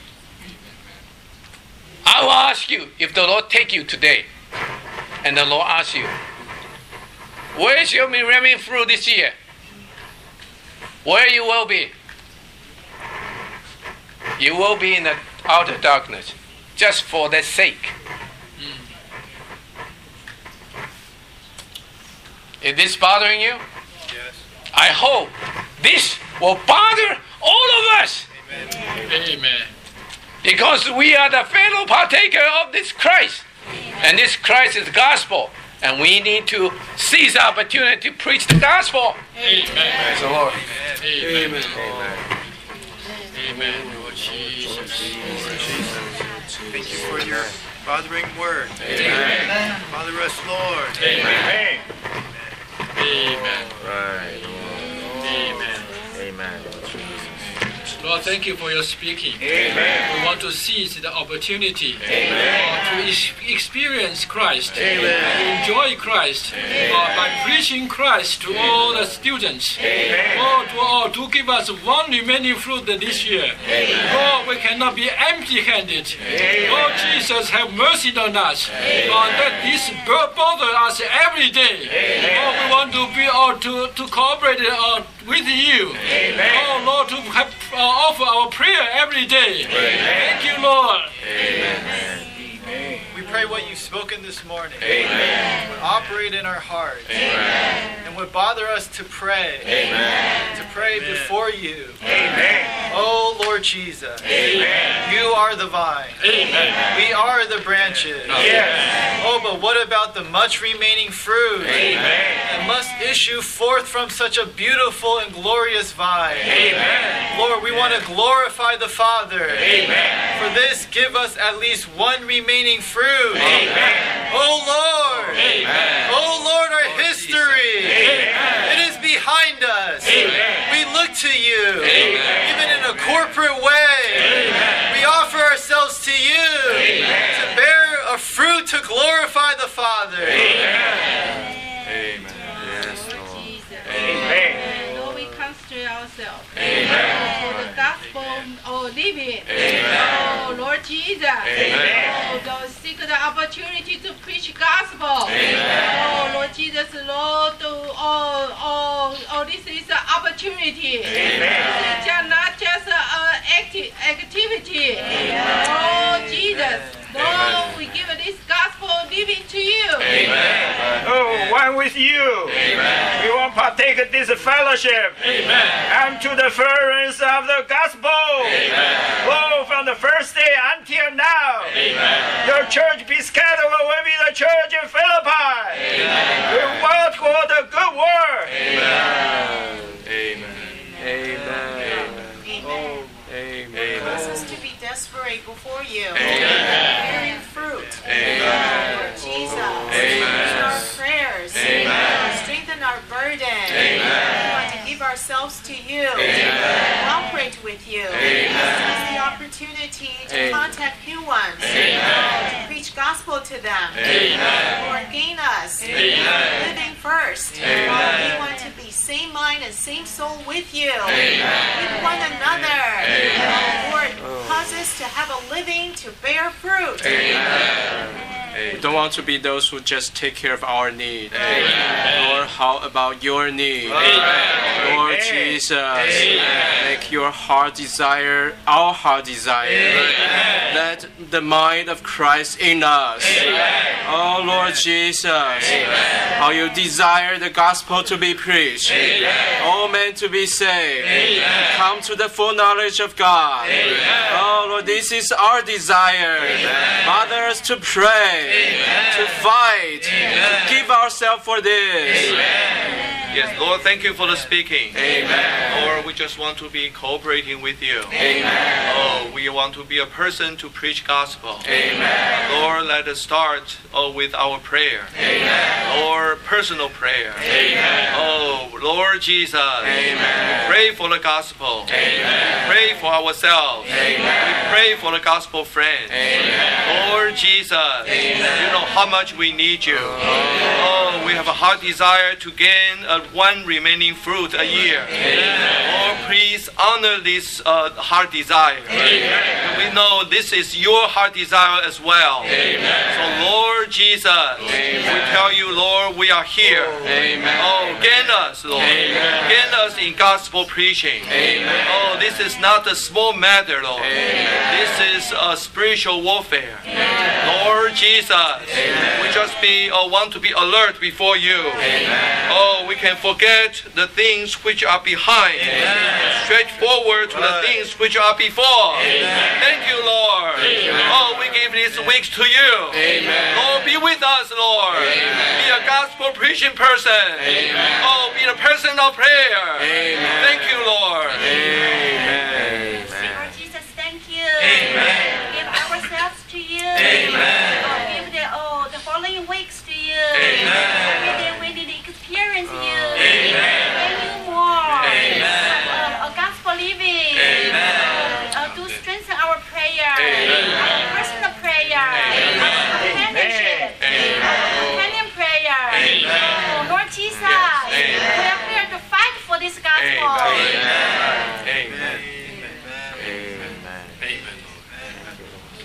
I will ask you, if the Lord take you today, and the Lord asks you, where is your remaining fruit this year? Where you will be? You will be in the outer darkness, just for that sake. Is this bothering you? Yes. I hope this will bother all of us. Amen. Amen. Because we are the fellow partaker of this Christ. And this Christ is the gospel. And we need to seize the opportunity to preach the gospel. Amen. Praise the Lord. Amen. Amen. Amen. Lord Jesus. Thank you for your bothering word. Amen. Father us, Lord. Amen. Amen. Right. Amen. Amen. Lord, thank you for your speaking. Amen. We want to seize the opportunity Amen. uh, to ex- experience Christ, Amen. to enjoy Christ, uh, by preaching Christ to all the students. Amen. Lord, to, all, to give us one remaining fruit this year. Amen. Lord, we cannot be empty-handed. Amen. Lord Jesus, have mercy on us. Uh, that this bur- bother us every day. Amen. Lord, we want to be uh, to to cooperate uh, with you. Amen. Oh Lord, to have, uh, offer our prayer every day. Amen. Thank you, Lord. Amen. We pray what you've spoken this morning Amen. would operate in our hearts Amen. and would bother us to pray. Amen. To pray before you. Amen. Oh Lord Jesus. Amen. You are the vine. Amen. We are the branches. Yes. Oh, but what about the much remaining fruit Amen. that must issue forth from such a beautiful and glorious vine? Amen. Lord, we want to glorify the Father. Amen. For this, give us at least one remaining fruit. Amen. Oh Lord. Amen. Oh Lord, our history. Amen. It is behind us. Amen. We look to you. Amen. Even in a corporate way. Amen. We offer ourselves to you. Amen. To bear a fruit to glorify the Father. Amen. Amen. Yes, Lord. Amen. Lord, we concentrate ourselves. Amen. For the gospel of living. Amen. Oh, Lord Jesus. Amen. Oh, Lord, seek the opportunity to preach gospel. Amen. Oh, Lord Jesus, Lord, oh, oh, oh, this is an opportunity. Amen. It's just not just an acti- activity. Amen. Oh, Jesus. Lord, Amen. we give this gospel living to you. Amen. Oh, one with you. Amen. We want to partake of this fellowship. Amen. And to the furtherance of the gospel. Amen. Oh, from the first day until now. Amen. Your church be scattered will be the church in Philippi. Amen. We work for the good work. Amen. Amen. Amen. Amen. Amen. Cause us to be desperate before you. Amen. Bearing fruit. Amen. Lord Jesus. Amen. Hear our prayers. Amen. Strengthen our burden. Amen. We want to give ourselves to you. Amen. Cooperate with you. Amen. Give us the opportunity to Amen. contact new ones. Amen. To preach gospel to them. Amen. Lord, gain us. Amen. Living first. Amen. Lord, we want to be same mind and same soul with you. Amen. With one another. Amen. Lord, cause us to have a living to bear fruit. Amen. We don't want to be those who just take care of our need. Amen. Lord, how about your need? Amen. Lord Amen. Jesus, Amen. make your heart desire our heart desire. Amen. Let the mind of Christ in us. Amen. Oh Lord Jesus, Amen. how you desire the gospel to be preached. Amen. All men to be saved. Amen. Come to the full knowledge of God. Amen. Oh Lord, this is our desire. Amen. Mother us to pray, Amen. to fight, Amen. to give ourselves for this. Amen. Yes, Lord, thank you for the speaking. Amen. Lord, we just want to be cooperating with you. Amen. Oh, we want to be a person to preach gospel. Amen. Lord, let us start oh, with our prayer. Amen. Lord, personal prayer. Amen. Oh, Lord Jesus. Amen. We pray for the gospel. Amen. We pray for ourselves. Amen. We pray for the gospel friends. Amen. Lord Jesus, Amen. you know how much we need you. Oh, we have a heart desire to gain uh, one remaining fruit a year. Amen. Lord, please honor this uh, heart desire. Amen. We know this is your heart desire as well. Amen. So Lord Jesus, Amen. we tell you, Lord, we are here. Amen. Oh, gain us, Lord. Amen. Gain us in gospel preaching. Amen. Oh, this is not a small matter, Lord. Amen. This is a spiritual warfare. Amen. Lord Jesus, Amen. we just be uh, want to be alert before you. Amen. Oh, we can forget the things which are behind. Amen. Straight forward to the things which are before. Amen. Thank you, Lord. Amen. Oh, we give these weeks to you. Amen. Oh, be with us, Lord. Amen. Be a gospel preaching person. Amen. Oh, be a person of prayer. Amen. Thank you, Lord. Amen. Lord Jesus, thank you. Amen. We give ourselves to you. Amen. Oh, give the, oh, the following weeks to you. Amen. Every day we need to experience you. Amen. Thank you more. Amen. Uh, a gospel living. Amen. Uh, to strengthen our prayer. Amen. Our personal prayer. Amen. Our companionship. Amen. Our companion prayer. Amen. Oh, Lord Jesus, Amen. we are here to fight for this gospel. Amen. Amen. Amen.